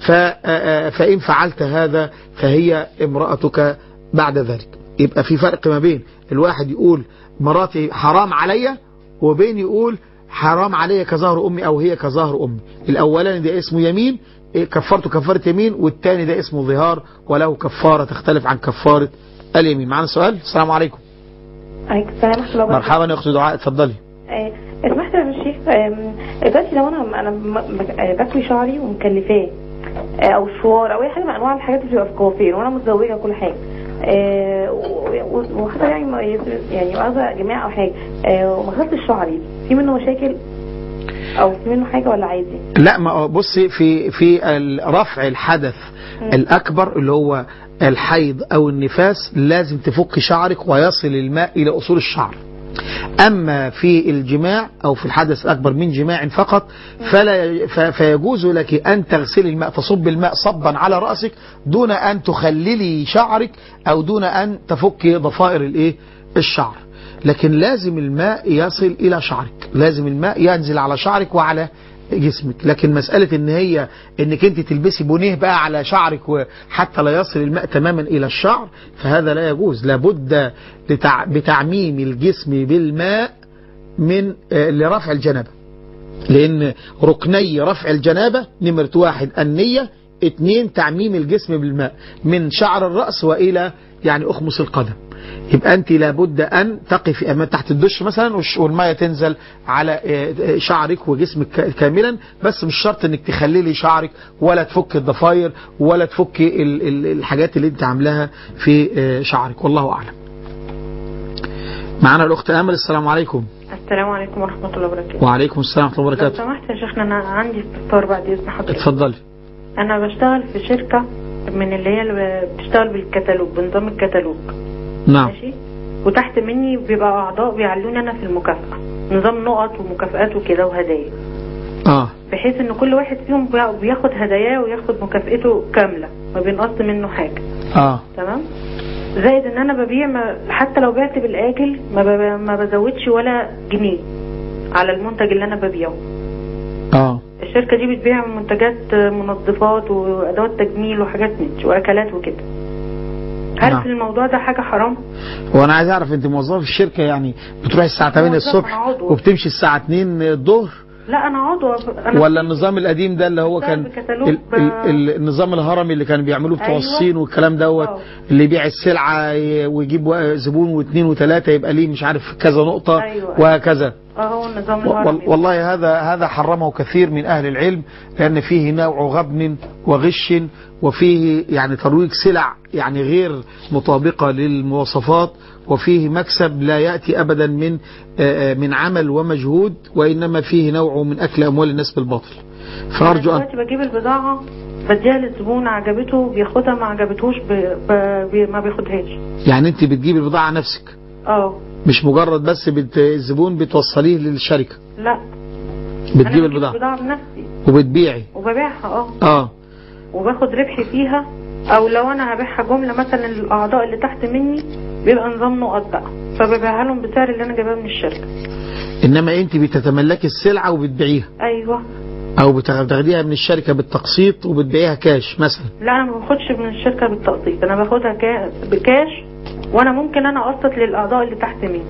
فإن فعلت هذا فهي امرأتك بعد ذلك. يبقى في فرق ما بين الواحد يقول مراتي حرام عليا وبين يقول حرام عليا كظهر أمي أو هي كظهر أمي. الأولاني ده اسمه يمين، كفارته كفارة يمين، والثاني ده اسمه ظهار وله كفارة تختلف عن كفارة اليمين. معنا سؤال؟ السلام عليكم. عليكم السلام ورحمة الله وبركاته. مرحبا يا أخت دعاء، اتفضلي. اسمحت يا شيخ، دلوقتي لو انا بكوي شعري ومكلفاه او شوار او اي حاجه من انواع الحاجات اللي بتبقى في كوافير وانا متزوجه وكل حاجه، وحتى يعني عايزه جماعه او حاجه، وما غسلتش شعري، في منه مشاكل او في منه حاجه ولا عادي؟ لا، ما بصي، في رفع الحدث الاكبر اللي هو الحيض او النفاس لازم تفك شعرك ويصل الماء الى اصول الشعر. أما في الجماع أو في الحدث الأكبر من جماع فقط فيجوز لك أن تغسلي الماء، تصب الماء صبا على رأسك دون أن تخللي شعرك أو دون أن تفكي ضفائر الشعر. لكن لازم الماء يصل إلى شعرك، لازم الماء ينزل على شعرك وعلى جسمك. لكن مسألة انك انت تلبسي بونيه بقى على شعرك حتى لا يصل الماء تماما الى الشعر فهذا لا يجوز. لابد بتعميم الجسم بالماء من لرفع الجنابة، لان ركني رفع الجنابة نمرة 1 النية، 2 تعميم الجسم بالماء من شعر الرأس والى يعني اخمص القدم. يبقى أنت لابد أن تقفي أمام تحت الدش مثلا والماء تنزل على شعرك وجسمك كاملا، بس مش شرط أنك تخللي شعرك ولا تفك الضفاير ولا تفك الحاجات اللي أنت عاملاها في شعرك، والله أعلم. معنا الأخت أمل. السلام عليكم. السلام عليكم ورحمة الله وبركاته. وعليكم السلام ورحمة الله وبركاته. لو سمحت يا شيخنا أنا عندي استفسار بعد إذن حضرتك. اتفضلي. أنا بشتغل في شركة من اللي بتشتغل بالكتالوج، بنظام الكتالوج. نعم. ماشي. وتحت مني بيبقى أعضاء بيعلوني أنا في المكافأة، نظام نقط ومكافآت وكده وهدايا. بحيث إن كل واحد فيهم بياخد هداياه وياخد مكافأته كاملة، ما بينقص منه حاجة. تمام. زائد إن أنا ببيع حتى لو بعت بالآجل ما بزودش ولا جنيه على المنتج اللي أنا ببيعه. الشركة دي بتبيع منتجات منظفات وأدوات تجميل وحاجات وأكلات وكده. هل في الموضوع ده حاجة حرام؟ وانا عايز اعرف انت موظفه في الشركه يعني بتروحي الساعه 8 الصبح وبتمشي الساعه 2 الظهر؟ لا انا عضو. ولا النظام القديم ده اللي هو كان النظام الهرمي اللي كانوا بيعملوه بتوع الصين والكلام دوت، اللي يبيع السلعه ويجيب زبون واثنين وثلاثه يبقى ليه مش عارف كذا نقطه وهكذا. هو النظام الهرمي. والله هذا حرمه كثير من اهل العلم، لان فيه نوع غبن وغش وفيه يعني ترويج سلع يعني غير مطابقه للمواصفات، وفيه مكسب لا يأتي أبدا من عمل ومجهود، وإنما فيه نوع من أكل أموال الناس بالباطل. فأرجو أن بجيب البضاعة بديها للزبون، عجبته بياخدها، ما عجبتهوش ما بياخدهاش. يعني أنت بتجيب البضاعة نفسك؟ مش مجرد بس الزبون بتوصليه للشركة؟ لا، بتجيب البضاعة بنفسي وبتبيعي وببيعها. وباخد ربحي فيها، او لو انا هبيعها جمله مثلا الاعضاء اللي تحت مني بيبقى نظام نقط بقى، فببيعها لهم بسعر اللي انا جايباه من الشركه. انما انت بتتملكي السلعه وبتبيعيها؟ ايوه. او بتاخديها من الشركه بالتقسيط وبتبيعيها كاش مثلا؟ لا انا ما باخدش من الشركه بالتقسيط، انا باخدها بكاش، وانا ممكن انا اقسط للاعضاء اللي تحت مني.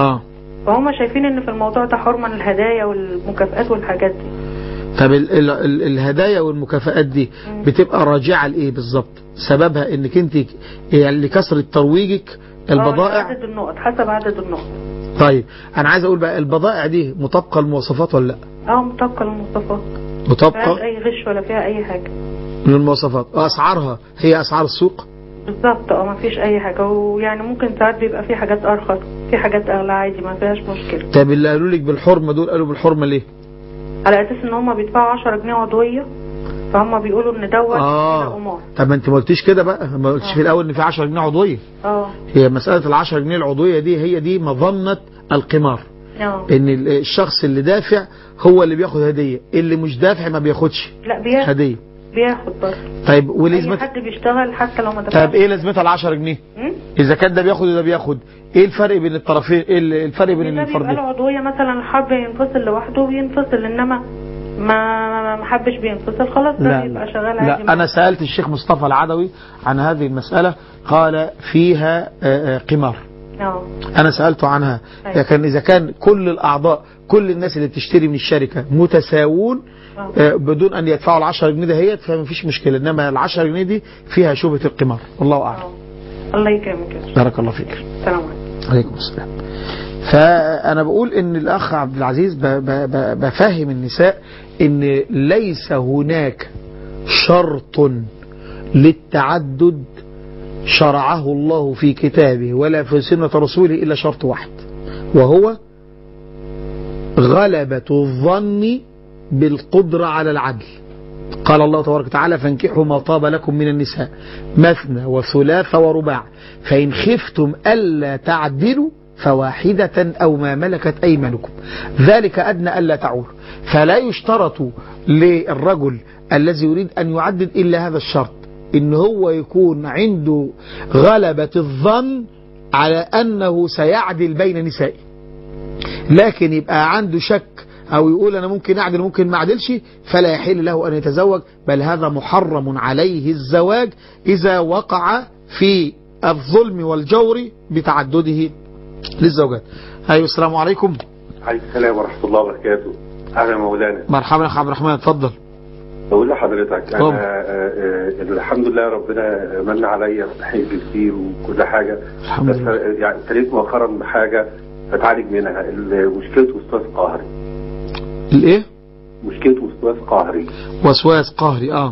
فهم شايفين ان في الموضوع ده حرمه الهدايا والمكافآت والحاجات دي. طب الهدايا والمكافآت دي بتبقى راجعه لايه بالظبط؟ سببها انك انت يعني لكثره ترويجك البضائع؟ عدد النقط، حسب عدد النقط. طيب انا عايز اقول بقى البضائع دي مطابقه للمواصفات ولا لا؟ مطابقه للمواصفات. مطابقه، مفيهاش اي غش ولا فيها اي حاجه للمواصفات. اسعارها هي اسعار السوق بالظبط. مفيش اي حاجه، ويعني ممكن ساعات بيبقى في حاجات ارخص، في حاجات اغلى، عادي ما فيهاش مشكله. طب اللي قالوا لك بالحرمه دول قالوا بالحرمه ليه؟ على اساس ان هم بيدفعوا 10 جنيه عضويه، فهم بيقولوا ان دوت قمار. طب ما انت ما قلتيش كده بقى، ما قلتيش في الاول ان في 10 جنيه عضويه. هي مساله ال 10 جنيه العضويه دي هي دي مظنه القمار. ان الشخص اللي دافع هو اللي بياخد هديه، اللي مش دافع ما بياخدش. لا بياخد هديه، بياخد برضه. طيب ولازمه اي حد بيشتغل حتى لو ما دفعش. طب ايه لازمتها ال 10 جنيه؟ اذا كان ده بياخد وده بياخد، ايه الفرق بين الطرفين؟ ايه الفرق بين الفردين؟ بيبقى العضويه مثلا حب ينفصل لوحده بينفصل، انما ما حبش بينفصل خلاص ده بيبقى شغال عادي. لا انا سالت الشيخ مصطفى العدوي عن هذه المساله، قال فيها قمار. انا سالته عنها، لكن اذا كان كل الاعضاء كل الناس اللي بتشتري من الشركه متساوون بدون ان يدفعوا ال 10 جنيه دهيت فما فيش مشكله، انما ال 10 جنيه دي فيها شبهه القمار. والله اعلم. الله يكرمك. بارك الله فيك. السلام عليكم. عليكم السلام. فانا بقول ان الاخ عبد العزيز بفهم النساء ان ليس هناك شرط للتعدد شرعه الله في كتابه ولا في سنة رسوله إلا شرط واحد، وهو غلبة الظن بالقدرة على العدل. قال الله تبارك وتعالى: فانكحوا ما طاب لكم من النساء مثنى وثلاث ورباع فإن خفتم ألا تعدلوا فواحدة أو ما ملكت أيمانكم ذلك أدنى ألا تعولوا. فلا يشترط للرجل الذي يريد أن يعدد إلا هذا الشرط، إن هو يكون عنده غلبة الظن على أنه سيعدل بين نسائه، لكن يبقى عنده شك أو يقول أنا ممكن أعدل ممكن ما أعدلش، فلا يحل له أن يتزوج، بل هذا محرم عليه الزواج إذا وقع في الظلم والجور بتعدده للزوجات. أيوة السلام عليكم. عليكم السلام ورحمة الله وبركاته. أهلا مولانا. مرحبا يا عبد الرحمن، اتفضل. بقول لحضرتك أنا الحمد لله ربنا من عليا بحيث كتير وكل حاجة، بس يعني ابتديت مؤخرا بحاجة بتعالج منها، مشكلة وسواس قهري. الايه؟ مشكلة وسواس قهري. وسواس قهري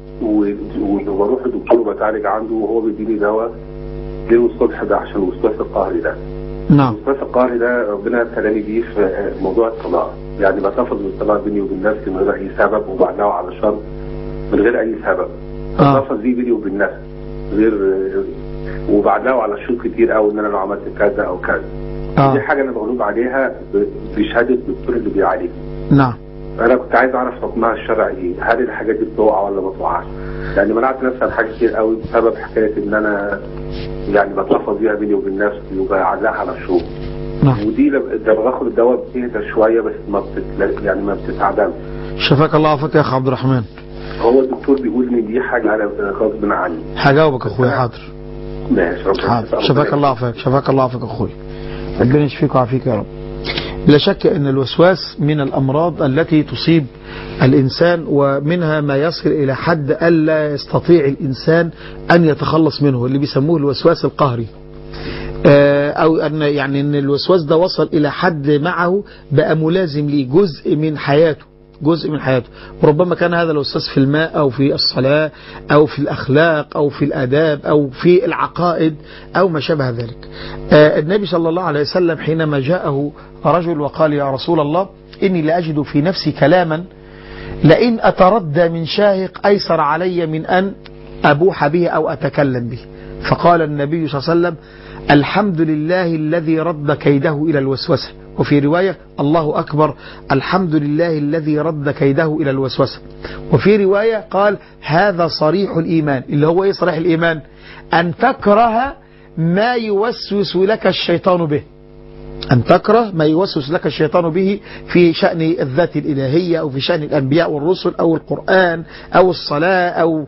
وبروح للدكتور بتعالج عنده وهو بيديني دواء ليل والصبح ده عشان الوسواس القهري ده. نعم. الوسواس القهري ده ربنا ابتلاني بيه في موضوع الطلاق، يعني بتفضل من الطلاق بيني وبين نفسي من غير اي سبب، وبعدها على شرط من غير اي سبب. بتفضل دي بيني وبين نفسي غير، وبعدها على شروط كتير قوي ان انا لو عملت كذا او كذا. دي حاجه انا مغلوب عليها بشهاده الدكتور اللي بيعالجني. نعم. انا كنت عايز اعرف حكمها الشرعي ايه، هل الحاجات دي بتوقع ولا ما بتوقعش؟ يعني منعت نفسي عن حاجات كتير قوي بسبب حكايه ان انا يعني بتلفظ بيها بيني وبين نفسي وبعلقها على الشروط. نعم. ودي لما باخد الدواء بتهدى شويه بس يعني ما بتتعدمش. شفاك الله وعافاك يا اخ عبد الرحمن. هو الدكتور بيقول ان دي حاجه انا غصب عني. هجاوبك اخويا. حاضر. ماشي. ربنا شفاك الله وعافاك. شفاك الله وعافاك اخويا. ربنا يشفيك ويعافيك يا رب. بلا شك ان الوسواس من الامراض التي تصيب الانسان، ومنها ما يصل الى حد الا يستطيع الانسان ان يتخلص منه، اللي بيسموه الوسواس القهري. او ان يعني ان الوسواس ده وصل الى حد معه بقى ملازم ليه، جزء من حياته. وربما كان هذا الوسواس في الماء أو في الصلاة أو في الأخلاق أو في الآداب أو في العقائد أو ما شابه ذلك. النبي صلى الله عليه وسلم حينما جاءه رجل وقال: يا رسول الله إني لأجد في نفسي كلاما لئن أتردى من شاهق أيسر علي من أن أبوح به أو أتكلم به. فقال النبي صلى الله عليه وسلم: الحمد لله الذي رد كيده إلى الوسوسة وفي رواية الله أكبر الحمد لله الذي رد كيده إلى الوسوسة. وفي رواية قال هذا صريح الإيمان. اللي هو إيه صريح الإيمان؟ أن تكره ما يوسوس لك الشيطان به، أن تكره ما يوسوس لك الشيطان به في شأن الذات الإلهية أو في شأن الأنبياء والرسل أو القرآن أو الصلاة أو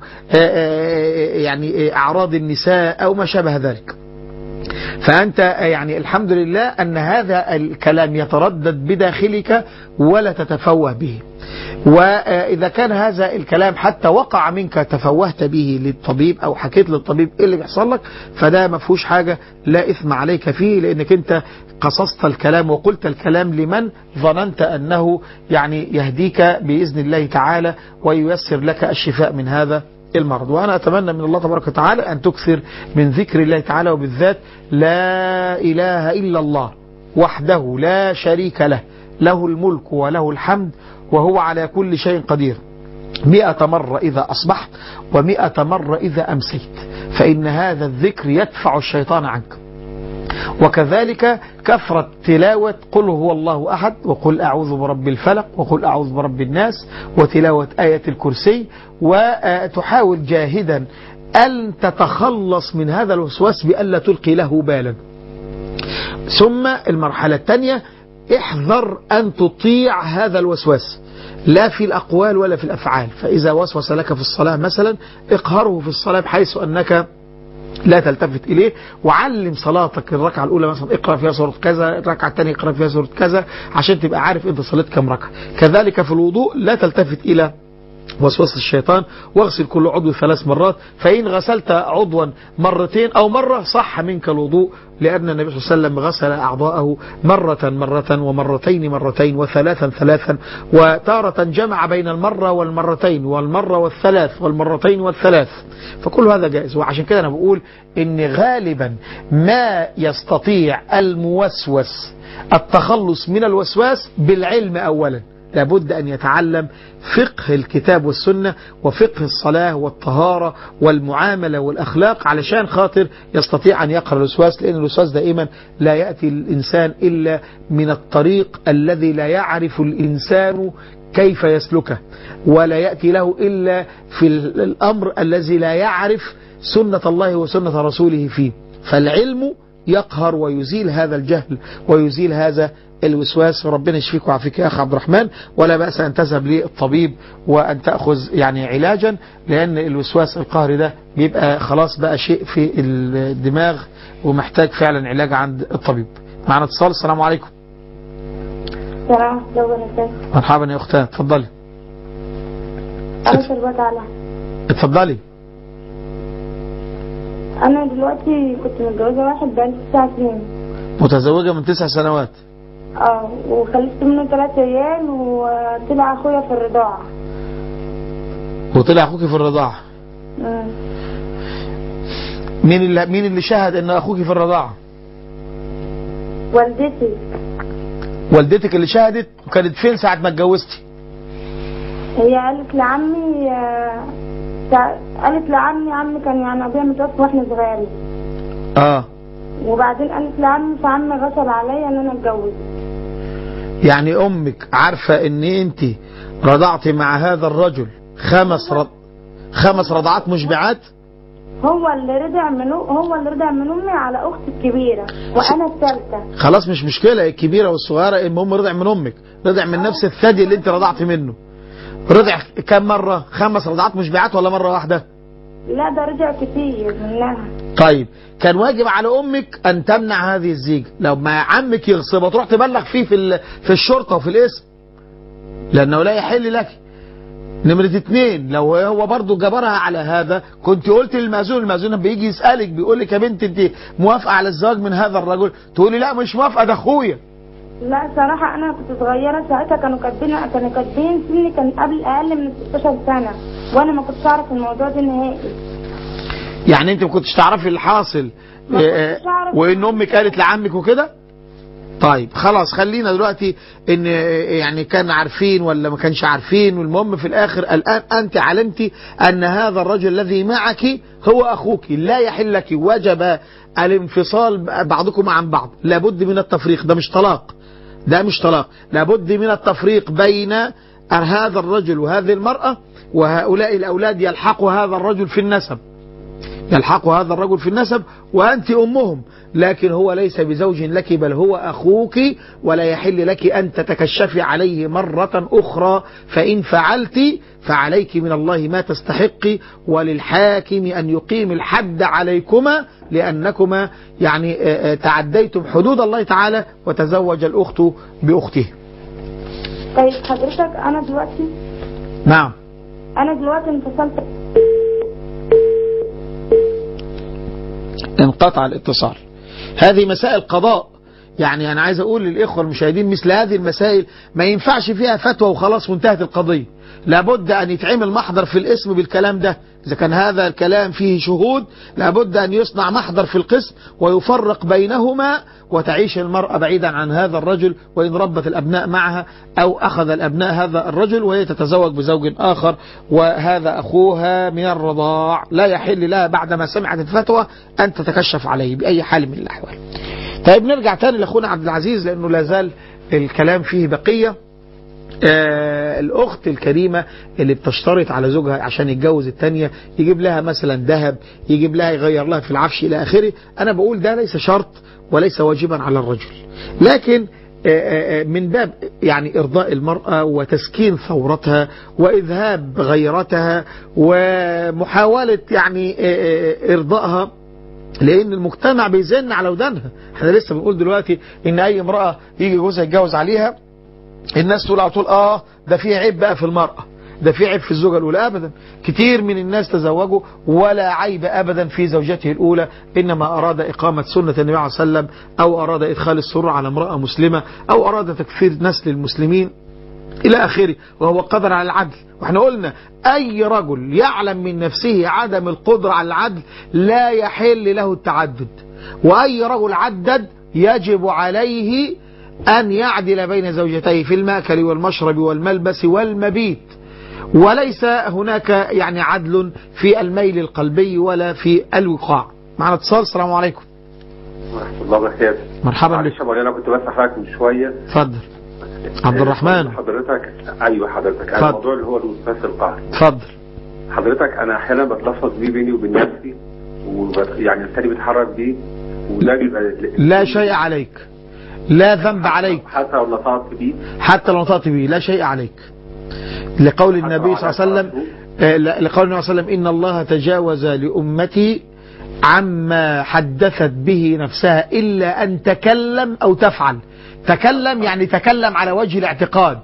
يعني أعراض النساء أو ما شابه ذلك. فأنت يعني الحمد لله أن هذا الكلام يتردد بداخلك ولا تتفوه به. وإذا كان هذا الكلام حتى وقع منك تفوهت به للطبيب أو حكيت للطبيب إيه اللي بيحصل لك، فده ما فيهوش حاجة، لا إثم عليك فيه، لأنك أنت قصصت الكلام وقلت الكلام لمن ظننت أنه يعني يهديك بإذن الله تعالى وييسر لك الشفاء من هذا المرض. وأنا أتمنى من الله تبارك وتعالى أن تكثر من ذكر الله تعالى، وبالذات لا إله إلا الله وحده لا شريك له، له الملك وله الحمد وهو على كل شيء قدير، 100 مرة إذا أصبحت و100 مرة إذا أمسيت، فإن هذا الذكر يدفع الشيطان عنك. وكذلك كثرة تلاوة قل هو الله أحد وقل أعوذ برب الفلق وقل أعوذ برب الناس وتلاوة آية الكرسي، وتحاول جاهدا أن تتخلص من هذا الوسواس بألا تلقي له بالا. ثم المرحلة الثانية احذر أن تطيع هذا الوسواس، لا في الأقوال ولا في الأفعال. فإذا وسوس لك في الصلاة مثلا اقهره في الصلاة بحيث أنك لا تلتفت إليه، وعلم صلاتك الركعة الأولى مثلا اقرأ فيها سورة كذا، الركعة الثانية اقرأ فيها سورة كذا، عشان تبقى عارف أنت صليت كم ركعة. كذلك في الوضوء لا تلتفت إلى وسوسة الشيطان، واغسل كل عضو 3 مرات، فإن غسلت عضوا مرتين أو مرة صح منك الوضوء، لأن النبي صلى الله عليه وسلم غسل أعضاءه مرة ومرتين مرتين وثلاثا، وتارة جمع بين المرة والمرتين والمرة والثلاث والمرتين والثلاث، فكل هذا جائز. وعشان كده أنا بقول إن غالبا ما يستطيع الموسوس التخلص من الوسواس بالعلم أولا، لابد أن يتعلم فقه الكتاب والسنة وفقه الصلاة والطهارة والمعاملة والأخلاق، علشان خاطر يستطيع أن يقرأ الوسواس، لأن الوسواس دائما لا يأتي الإنسان إلا من الطريق الذي لا يعرف الإنسان كيف يسلكه، ولا يأتي له إلا في الأمر الذي لا يعرف سنة الله وسنة رسوله فيه. فالعلم يقهر ويزيل هذا الجهل ويزيل هذا الوسواس. ربنا يشفيك ويعافيك يا أخ عبد الرحمن، ولا بأس أن تذهب للطبيب وأن تأخذ يعني علاجا، لأن الوسواس القهري ده بيبقى خلاص بقى شيء في الدماغ ومحتاج فعلا علاج عند الطبيب. معنا اتصال. السلام عليكم. السلام عليكم. مرحبا يا أختها، اتفضلي. اتفضلي. أنا دلوقتي كنت متجوزة واحد بقالي 9 سنين. متزوجة من 9 سنوات. وخلفت منه 3 عيال، وطلع أخويا في الرضاعة. وطلع أخوك في الرضاعة؟ مين اللي شهد أن أخوك في الرضاعة؟ والدتي. والدتك اللي شهدت؟ وكانت فين ساعة ما اتجوزتي؟ هي قالت لعمي عمي كان يعني أبويا متوفى واحنا صغيرين. وبعدين قالت لعمي، فعمي غصب عليا ان انا اتجوز. يعني امك عارفة ان انت رضعتي مع هذا الرجل 5 رضعات مشبعات؟ هو اللي رضع من امي على اختي الكبيرة وانا الثالثة. خلاص مش مشكلة، الكبيرة والصغيرة، المهم رضع من امك، رضع من نفس الثدي اللي انت رضعتي منه. رضع كم مرة؟ 5 رضعات مشبعات ولا مرة واحدة؟ لا ده رجع كتير منها. طيب كان واجب على امك ان تمنع هذه الزيجة. لو ما عمك يغصبها تروح تبلغ فيه في الشرطة وفي الاسم، لانه لا يحل لك. نمرة 2، لو هو برضو جبرها على هذا كنت قلت للمأذون، المأذون بيجي يسألك بيقول لك يا بنت انت موافقة على الزواج من هذا الرجل؟ تقولي لا مش موافقة، ده اخويا. لا صراحة أنا كنت صغيرة ساعتها، كانوا كاتبين سني كان أقل من 16 سنة، وأنا ما كنتش أعرف الموضوع ده نهائي. يعني أنت ما كنتش تعرفي اللي حاصل وإن أمك قالت لعمك وكده؟ طيب خلاص، خلينا دلوقتي إن يعني كان عارفين ولا ما كانش عارفين، والمهم في الآخر الآن أنت علمتي أن هذا الرجل الذي معك هو أخوك، لا يحل لك، وجب الانفصال بعضكم عن بعض، لابد من التفريق. ده مش طلاق، ده مش طلاق. لابد من التفريق بين هذا الرجل وهذه المرأة، وهؤلاء الأولاد يلحق هذا الرجل في النسب، يلحق هذا الرجل في النسب وأنت أمهم، لكن هو ليس بزوج لك بل هو أخوك، ولا يحل لك أن تتكشفي عليه مرة أخرى، فإن فعلت فعليك من الله ما تستحقي، وللحاكم أن يقيم الحد عليكما لأنكما يعني تعديتم حدود الله تعالى، وتزوج الأخت بأخته. طيب حضرتك أنا دلوقتي نعم انفصلت. انقطع الاتصال. هذه مسائل قضاء، يعني أنا عايز أقول للإخوة المشاهدين مثل هذه المسائل ما ينفعش فيها فتوى وخلاص وانتهت القضية، لابد أن يتعمل محضر في الاسم بالكلام ده. إذا كان هذا الكلام فيه شهود لابد أن يصنع محضر في القسم ويفرق بينهما، وتعيش المرأة بعيدا عن هذا الرجل، وإن ربت الأبناء معها أو أخذ الأبناء هذا الرجل وهي تتزوج بزوج آخر وهذا أخوها من الرضاع، لا يحل لها بعدما سمعت الفتوى أن تتكشف عليه بأي حال من الأحوال. طيب نرجع تاني لأخونا عبد العزيز لأنه لا زال الكلام فيه بقية. الأخت الكريمة اللي بتشترط على زوجها عشان يتجوز التانية يجيب لها مثلا ذهب، يجيب لها يغير لها في العفش إلى آخره، أنا بقول ده ليس شرط وليس واجبا على الرجل، لكن من باب يعني إرضاء المرأة وتسكين ثورتها وإذهاب غيرتها ومحاولة يعني إرضائها، لأن المجتمع بيزن على ودانها. احنا لسه بنقول دلوقتي إن أي امرأة يجي جوزها يتجوز عليها الناس تقول على طول ده في عيب بقى في المرأة، ده في عيب في الزوجة الأولى. أبدا، كتير من الناس تزوجوا ولا عيب أبدا في زوجته الأولى، إنما أراد إقامة سنة النبي عليه وسلم، أو أراد إدخال السرور على امرأة مسلمة، أو أراد تكفير نسل المسلمين إلى آخره، وهو قدر على العدل. وإحنا قلنا أي رجل يعلم من نفسه عدم القدرة على العدل لا يحل له التعدد، وأي رجل عدد يجب عليه أن يعدل بين زوجتيه في المأكل والمشرب والملبس والمبيت، وليس هناك يعني عدل في الميل القلبي ولا في الوقاع. معنا اتصال. السلام عليكم. ورحمة الله وبركاته. مرحبا بك. أنا كنت بس حضرتك من شوية. اتفضل. عبد الرحمن. حضرتك أيوه حضرتك الموضوع اللي هو الوسواس القهري. اتفضل. حضرتك أنا أحيانا بتلفظ بيه بيني وبين نفسي، يعني الثاني بيتحرك بيه وده بيبقى لا شيء عليك، لا ذنب عليك، حتى لو نطقت بيه، حتى لو نطقت بيه لا شيء عليك، لقول النبي صلى الله عليه وسلم لقول النبي صلى الله عليه وسلم إن الله تجاوز لأمتي عما حدثت به نفسها إلا أن تكلم أو تفعل. تكلم يعني تكلم على وجه الاعتقاد،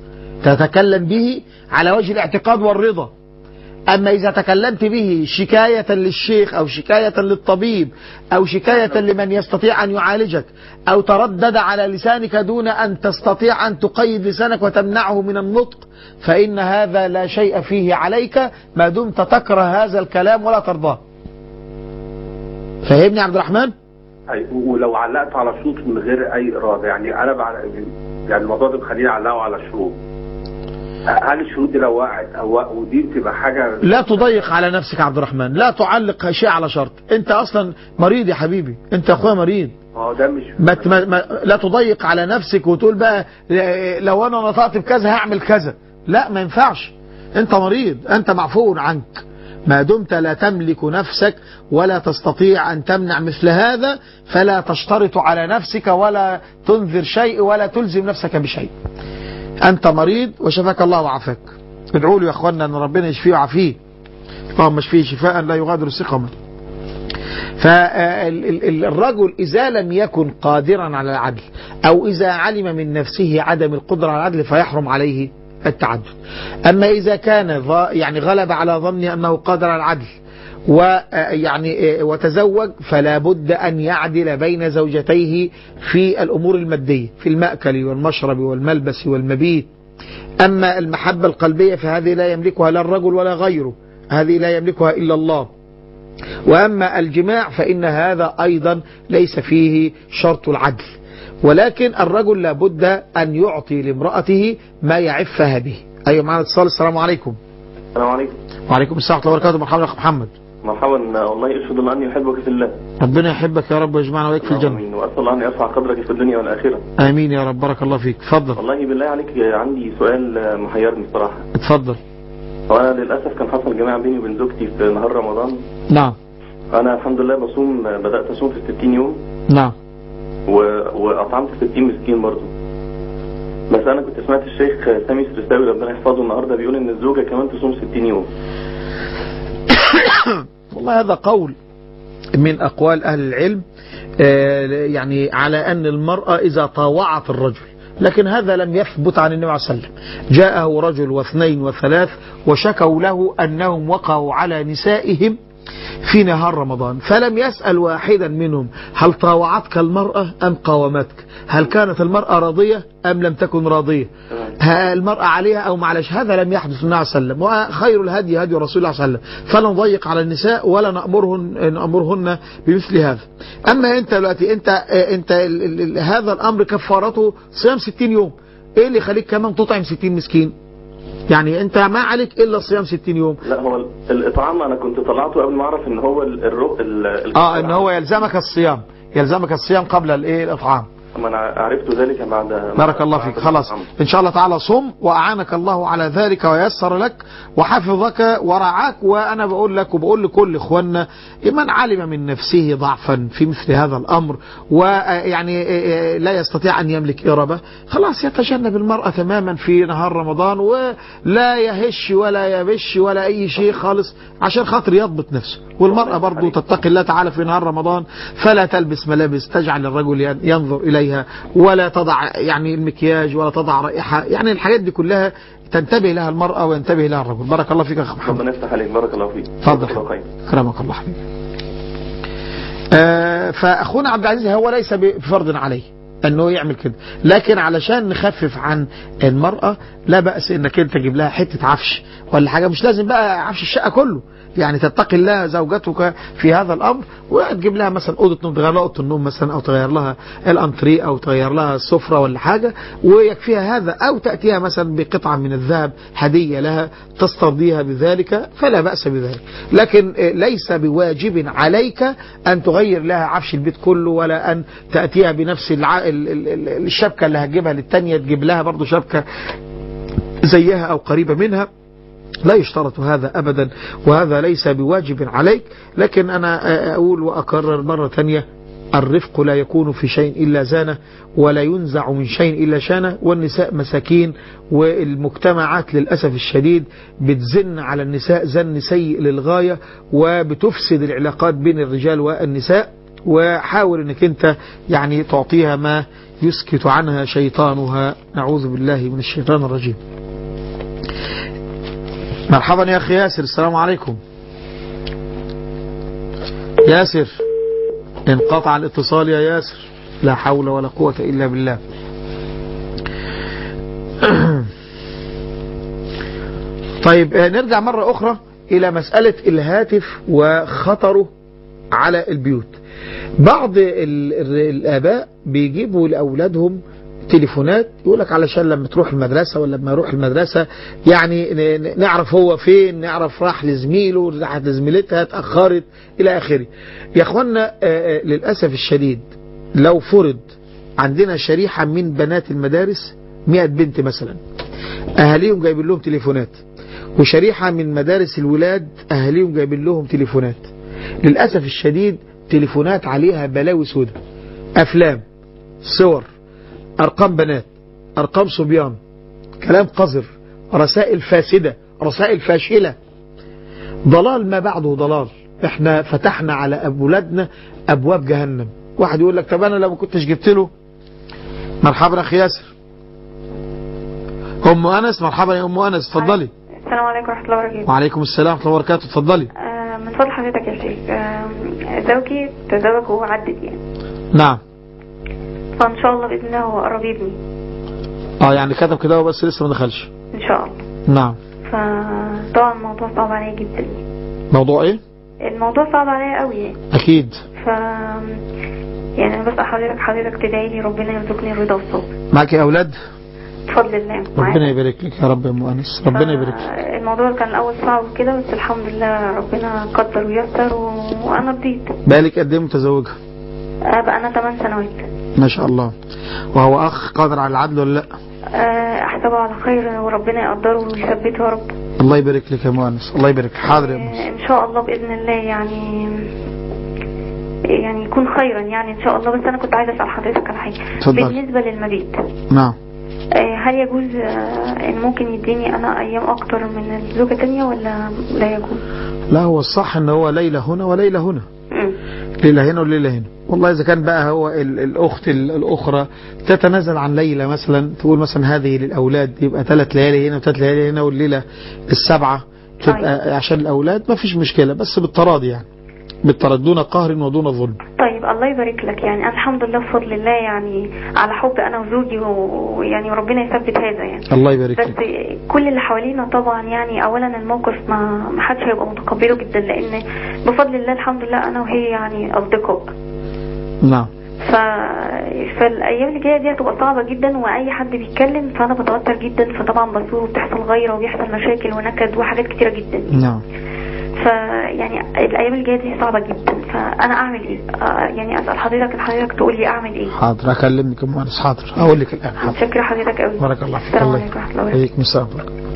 تتكلم به على وجه الاعتقاد والرضا. أما إذا تكلمت به شكاية للشيخ أو شكاية للطبيب أو شكاية لمن يستطيع أن يعالجك، أو تردد على لسانك دون أن تستطيع أن تقيد لسانك وتمنعه من النطق، فإن هذا لا شيء فيه عليك ما دمت تكره هذا الكلام ولا ترضاه. فهمني عبد الرحمن؟ ولو علقت على شروط من غير أي إرادة، يعني أنا يعني الموضوع ده بخليني أعلقه على شروط، هل الشروط دي لو وقعت أو ودي بتبقى حاجة؟ لا تضيق على نفسك عبد الرحمن، لا تعلق شيء على شرط. أنت أصلا مريض يا حبيبي، أنت أخويا مريض. ده مش لا تضيق على نفسك وتقول بقى لو أنا نطقت بكذا هعمل كذا، لا ما ينفعش. أنت مريض، أنت معفو عنك ما دمت لا تملك نفسك ولا تستطيع أن تمنع مثل هذا، فلا تشترط على نفسك ولا تنذر شيء ولا تلزم نفسك بشيء. أنت مريض وشفاك الله وعافاك، ادعوا له يا أخوانا أن ربنا يشفيه ويعافيه، اللهم اشفيه شفاء لا يغادر سقما. فالرجل إذا لم يكن قادرا على العدل أو إذا علم من نفسه عدم القدرة على العدل فيحرم عليه التعدد. أما إذا كان يعني غلب على ظنه أنه قادر على العدل ويعني وتزوج، فلا بد أن يعدل بين زوجتيه في الأمور المادية، في المأكل والمشرب والملبس والمبيت. أما المحبة القلبية فهذه لا يملكها لا الرجل ولا غيره، هذه لا يملكها إلا الله. وأما الجماع فإن هذا أيضا ليس فيه شرط العدل، ولكن الرجل لا بد أن يعطي لامرأته ما يعفها به. أيوة معنا اتصال. السلام عليكم. السلام عليكم. وعليكم السلام ورحمة الله وبركاته. مرحبا أخ محمد. مرحبا، والله اشهد الله اني احبك في الله. ربنا يحبك يا رب ويجمعنا وياك في الجنة. امين، واسال الله ان يرفع قدرك في الدنيا والاخره. امين يا رب، بارك الله فيك. اتفضل. والله بالله عليك عندي سؤال محيرني بصراحه. اتفضل. وانا للاسف كان حصل جماع بيني وبين زوجتي في نهار رمضان. نعم. انا الحمد لله بدات اصوم في 60 يوم. نعم. واطعمت 60 مسكين برضه. بس انا كنت سمعت الشيخ سامي السرساوي ربنا يحفظه النهارده بيقول ان الزوجه كمان تصوم 60 يوم. والله هذا قول من أقوال أهل العلم، يعني على أن المرأة إذا طاوعت الرجل، لكن هذا لم يثبت عن النبي صلى الله عليه وسلم. جاءه رجل واثنين وثلاث وشكوا له أنهم وقعوا على نسائهم في نهار رمضان، فلم يسأل واحدا منهم هل طاوعتك المرأة أم قاومتك، هل كانت المرأة راضية أم لم تكن راضية، المرأة عليها أو معلش. هذا لم يحدث النبي صلى الله عليه وسلم، وخير الهدي هدي رسول الله صلى الله عليه وسلم، فلا نضيق على النساء ولا نأمرهن بمثل هذا. أما أنت دلوقتي أنت هذا الأمر كفارته صيام 60 يوم، إيه اللي يخليك كمان تطعم 60 مسكين؟ يعني انت ما عليك الا صيام 60 يوم. لا، هو الاطعام انا كنت طلعته قبل ما اعرف ان هو ان هو يلزمك الصيام قبل الاطعام. اما انا عرفت ذلك بعد. بارك الله فيك. خلاص ان شاء الله تعالى صم، واعانك الله على ذلك ويسر لك وحفظك ورعاك. وانا بقول لك وبقول لكل اخواننا من علم من نفسه ضعفا في مثل هذا الامر ويعني لا يستطيع ان يملك اربه، خلاص يتجنب المرأة تماما في نهار رمضان ولا يهش ولا يبش ولا اي شيء خالص عشان خاطر يضبط نفسه. والمرأة برضو تتقي الله تعالى في نهار رمضان، فلا تلبس ملابس تجعل الرجل ينظر إليها، ولا تضع يعني المكياج ولا تضع رائحة، يعني الحاجات دي كلها تنتبه لها المرأة وينتبه لها الرجل. بارك الله فيك يا أخي محمد. ربنا يفتح عليك. بارك الله فيك. تفضل. كرمك الله حبيبي. فأخونا عبد العزيز هو ليس بفرض عليه انه يعمل كده، لكن علشان نخفف عن المرأة لا بأس انك انت تجيب لها حتة عفش ولا حاجة، مش لازم بقى عفش الشقة كله، يعني تتقي الله زوجتك في هذا الامر وتجيب لها مثلا اوضه نوم، تغير لها اوضه النوم مثلا، او تغير لها الانتريه، او تغير لها السفره ولا حاجه ويكفيها هذا، او تاتيها مثلا بقطعه من الذهب هديه لها تسترضيها بذلك، فلا باس بذلك. لكن ليس بواجب عليك ان تغير لها عفش البيت كله، ولا ان تاتيها بنفس الشبكه اللي هتجيبها للثانيه تجيب لها برضه شبكه زيها او قريبه منها. لا يشترط هذا أبدا، وهذا ليس بواجب عليك. لكن أنا أقول وأكرر مرة ثانية، الرفق لا يكون في شيء إلا زانه، ولا ينزع من شيء إلا شانه. والنساء مساكين، والمجتمعات للأسف الشديد بتزن على النساء زن سيء للغاية، وبتفسد العلاقات بين الرجال والنساء. وحاول أنك أنت يعني تعطيها ما يسكت عنها شيطانها. نعوذ بالله من الشيطان الرجيم. مرحبا يا أخي ياسر، السلام عليكم. ياسر، انقطع الاتصال يا ياسر، لا حول ولا قوة إلا بالله. طيب نرجع مرة أخرى إلى مسألة الهاتف وخطره على البيوت. بعض الآباء بيجيبوا لأولادهم تليفونات، يقول لك علشان لما تروح المدرسة ولا لما يروح المدرسة يعني نعرف هو فين، نعرف راح لزميله، راحت لزميلتها، اتأخرت إلى آخره. يا أخوانا للأسف الشديد لو فرض عندنا شريحة من بنات المدارس 100 بنت مثلا أهاليهم جايبين لهم تليفونات، وشريحة من مدارس الولاد أهاليهم جايبين لهم تليفونات، للأسف الشديد تليفونات عليها بلاوي سودة، أفلام، صور، أرقام بنات، أرقام صبيان، كلام قذر، رسائل فاسدة، رسائل فاشلة، ضلال ما بعده ضلال. احنا فتحنا على أولادنا أبواب جهنم. واحد يقول لك طب أنا لو ما كنتش جبت له. مرحبا أخي ياسر. أم أنس، مرحبا يا أم أنس، اتفضلي. السلام عليكم ورحمة الله وبركاته. وعليكم السلام ورحمة الله وبركاته، اتفضلي. من فضل حضرتك يا شيخ، زوجي تزوج وهو عدد يعني. نعم. فإن شاء الله بإذن الله هو قرب يبني. يعني كتب كده بس لسه ما دخلش. إن شاء الله. نعم. فطبعا الموضوع صعب عليا جدا. موضوع إيه؟ الموضوع صعب عليا قوي يعني. أكيد. يعني أنا بس حضرتك تدعي لي ربنا يرزقني الرضا والصبر. معك أولاد؟ بفضل الله. ربنا يبارك لك يا رب يا ام انس، ربنا يبارك لك. الموضوع كان الاول صعب كده، بس الحمد لله ربنا قدر ويسر وانا رضيت. بالك قد ايه متزوجه؟ بقى انا 8 سنوات. ما شاء الله. وهو اخ قادر على العدل ولا لا؟ احسبه على خير وربنا يقدره ويثبته يا رب. الله يبارك لك يا ام انس، الله يبارك. حاضر يا ام انس. ان شاء الله باذن الله يعني يكون خيرا يعني ان شاء الله. بس انا كنت عايزه اسال حضرتك على حاجه. بالنسبه للمبيت. نعم. هل يجوز ان ممكن يديني انا ايام اكتر من الزوجه الثانيه ولا لا يجوز؟ لا، هو الصح ان هو ليله هنا وليله هنا. ليله هنا وليله هنا. والله اذا كان بقى هو الاخت الاخرى تتنازل عن ليله مثلا، تقول مثلا هذه للاولاد، يبقى 3 ليالي هنا و3 ليالي هنا، والليله السابعه تبقى عشان الاولاد، ما فيش مشكله، بس بالتراضي يعني، بالتراضي دون قهر ودون ظلم. طيب الله يبارك لك. يعني الحمد لله بفضل الله يعني على حب انا وزوجي ويعني وربنا يثبت هذا يعني. الله يبارك لك. بس كل اللي حوالينا طبعا يعني اولا الموقف ما حدش هيبقى متقبله جدا، لان بفضل الله الحمد لله انا وهي يعني اصدقاء. نعم. فالايام اللي جايه دي هتبقى صعبه جدا، واي حد بيتكلم فانا بتوتر جدا، فطبعا بصور وبتحصل غيره وبيحصل مشاكل ونكد وحاجات كتيره جدا. نعم. فيعني الايام اللي جايه دي صعبه جدا، فانا اعمل ايه؟ يعني اسال حضرتك تقول لي اعمل ايه؟ حاضر اكلمك يا مهندس. حاضر اقول لك الان. متشكره حضرتك قوي. بارك الله فيك. السلام عليكم ورحمه الله وبركاته. عليكم السلام.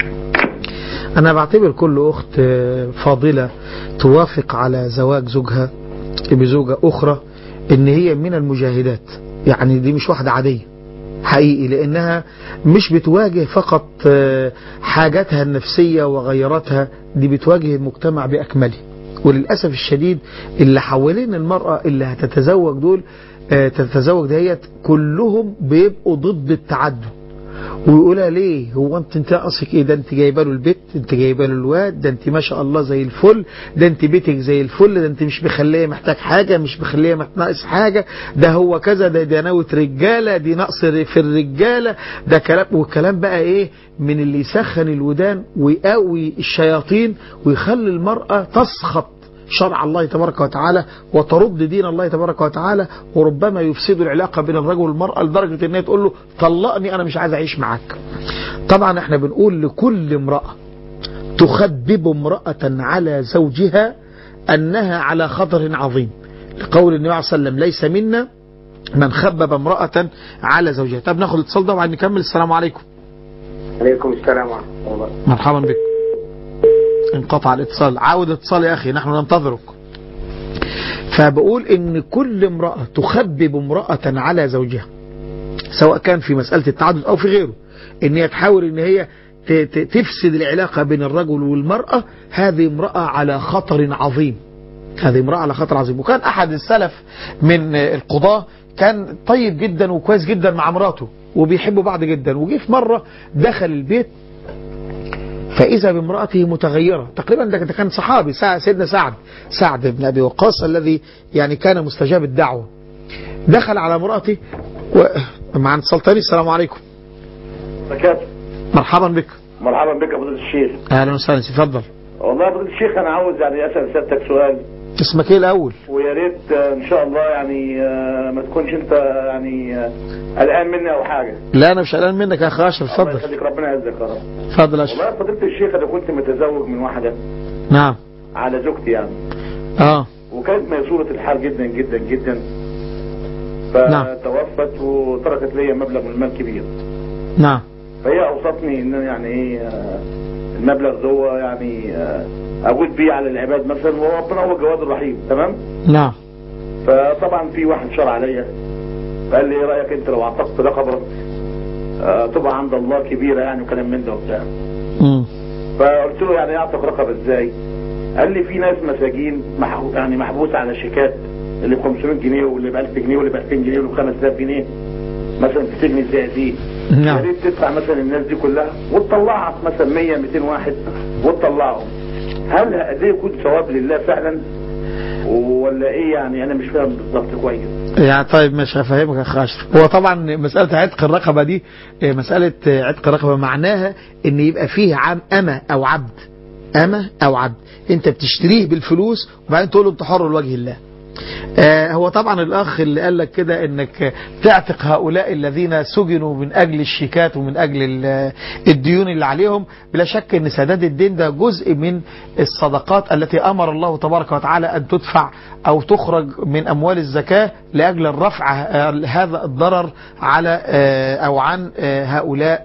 انا بعتبر كل اخت فاضله توافق على زواج زوجها بزوجه اخرى ان هي من المجاهدات، يعني دي مش واحده عاديه حقيقي، لانها مش بتواجه فقط حاجاتها النفسيه وغيراتها، دي بتواجه المجتمع باكمله. وللاسف الشديد اللي حوالين المراه اللي هتتزوج دول تتزوج ديت كلهم بيبقوا ضد التعدد، ويقولها ليه؟ هو انت قصدك ايه؟ ده انت جايبه له البيت، انت جايبه له الواد، ده انت ما شاء الله زي الفل، ده انت بيتك زي الفل، ده انت مش مخليه محتاج حاجه، مش مخليه ناقص حاجه، ده هو كذا، ده ناوي رجاله، دي نقص في الرجاله، ده كلام. والكلام بقى ايه؟ من اللي يسخن الودان ويقوي الشياطين ويخلي المراه تسخط شرع الله تبارك وتعالى وترد دين الله تبارك وتعالى، وربما يفسد العلاقة بين الرجل والمرأة لدرجة ان هي تقول له طلقني انا مش عايز اعيش معاك. طبعا احنا بنقول لكل امرأة تخبب امرأة على زوجها انها على خطر عظيم، لقول النبي عليه الصلاة والسلام ليس منا من خبب امرأة على زوجها. طب ناخد الاتصال ده وبعد نكمل. السلام عليكم. عليكم السلام ورحمة الله. مرحبا بك. انقطع الاتصال. عاود الاتصال يا أخي، نحن ننتظرك. فبقول إن كل امرأة تخبب امرأة على زوجها، سواء كان في مسألة التعدد أو في غيره، إن هي تحاول إن هي تفسد العلاقة بين الرجل والمرأة، هذه امرأة على خطر عظيم. هذه امرأة على خطر عظيم. وكان أحد السلف من القضاة كان طيب جدا وكويس جدا مع مراته وبيحبوا بعض جدا، وجي في مرة دخل البيت فإذا بامرأته متغيرة تقريبا. ده كان صحابي سيدنا سعد بن أبي وقاص الذي يعني كان مستجاب الدعوة. دخل على امرأته مع اتصال تاني. السلام عليكم. مرحبا بك. مرحبا بك يا فضيلة الشيخ. أهلا وسهلا. اتفضل. والله يا فضيلة الشيخ أنا عاوز يعني أسأل سيادتك سؤال. اسمك ايه الأول؟ ويا ريت إن شاء الله يعني ما تكونش أنت يعني قلقان مني أو حاجة. لا أنا مش قلقان منك يا أخي أشرف. اتفضل. الله يخليك، ربنا يعزك يا رب. اتفضل يا أشرف. والله يا فضيلة الشيخ أنا كنت متزوج من واحدة. نعم. على زوجتي يعني. وكانت ميسورة الحال جدا جدا جدا. فتوفت وتركت لي مبلغ من المال كبير. نعم. فهي أوصتني إن يعني إيه المبلغ ده يعني أقول بيه على العباد مثلا، وربنا هو الجواد الرحيم. تمام. نعم. فطبعا في واحد شرع عليا قال لي ايه رايك انت لو اعتقت رقبه تبقى عند الله كبيره يعني وكلام من ده وبتاع. فقلت له يعني اعتق رقبه ازاي؟ قال لي في ناس مساجين يعني محبوسه على شيكات اللي ب 500 جنيه واللي ب 1000 جنيه واللي ب 2000 جنيه واللي ب 5000 جنيه مثلا في سجن الزقازيق. نعم. يا ريت تدفع مثلا الناس دي كلها وتطلعها مثلا 100 200 واحد وتطلعهم. هل ده يكون ثواب لله فعلا ولا ايه؟ يعني انا مش فاهم بالظبط كويس يعني. طيب مش هفهمك يا اخ اشرف. هو طبعا مساله عتق الرقبه دي، مساله عتق الرقبه معناها ان يبقى فيه امه او عبد. امه او عبد انت بتشتريه بالفلوس وبعدين تقول له انت حر لوجه الله، هو طبعا الأخ اللي قال لك كده انك تعتق هؤلاء الذين سجنوا من أجل الشيكات ومن أجل الديون اللي عليهم، بلا شك ان سداد الدين ده جزء من الصدقات التي أمر الله تبارك وتعالى أن تدفع أو تخرج من أموال الزكاة لأجل الرفع هذا الضرر على أو عن هؤلاء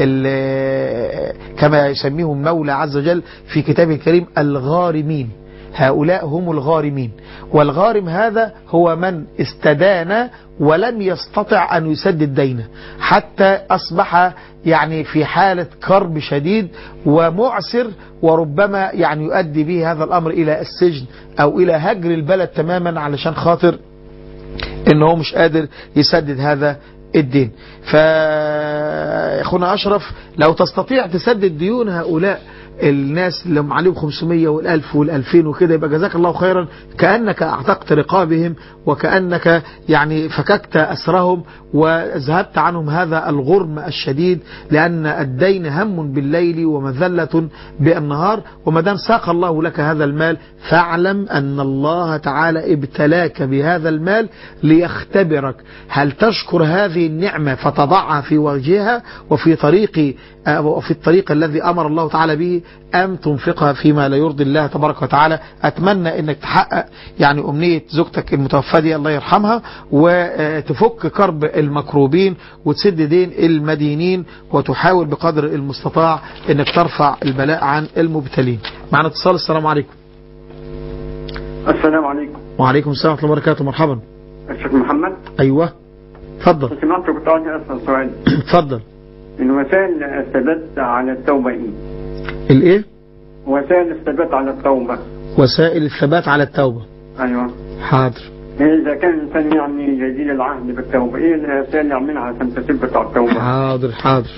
كما يسميهم مولى عز وجل في كتابه الكريم الغارمين. هؤلاء هم الغارمين، والغارم هذا هو من استدان ولم يستطع أن يسدد دينه حتى أصبح يعني في حالة كرب شديد ومعسر، وربما يعني يؤدي به هذا الأمر إلى السجن أو إلى هجر البلد تماما علشان خاطر إنه مش قادر يسدد هذا الدين. فأخونا أشرف لو تستطيع تسدد ديون هؤلاء الناس اللي هم عليهم 500 والألف والألفين وكده يبقى جزاك الله خيرا، كأنك اعتقت رقابهم وكأنك يعني فككت أسرهم وذهبت عنهم هذا الغرم الشديد، لأن الدين هم بالليل ومذلة بالنهار. وما دام ساق الله لك هذا المال فاعلم أن الله تعالى ابتلاك بهذا المال ليختبرك هل تشكر هذه النعمة فتضعها في وجهها وفي الطريق الذي أمر الله تعالى به، أم تنفقها فيما لا يرضي الله تبارك وتعالى. أتمنى أنك تحقق يعني أمنية زوجتك المتوفاة دي الله يرحمها، وتفك كرب المكروبين وتسد دين المدينين، وتحاول بقدر المستطاع أنك ترفع البلاء عن المبتلين. معنا اتصال. السلام عليكم. السلام عليكم. وعليكم السلام ورحمة الله وبركاته. مرحبا. الشيخ محمد. أيوة اتفضل. سمعت كنت عايز أسأل سؤال. اتفضل. من وسائل الثبات على التوبة إيه؟ الإيه؟ وسائل الثبات على التوبة. وسائل الثبات على التوبة. أيوة. حاضر. إذا كان الإنسان يعني جديد العهد بالتوبة إيه الوسائل اللي يعملها عشان تثبت على التوبة؟ حاضر حاضر.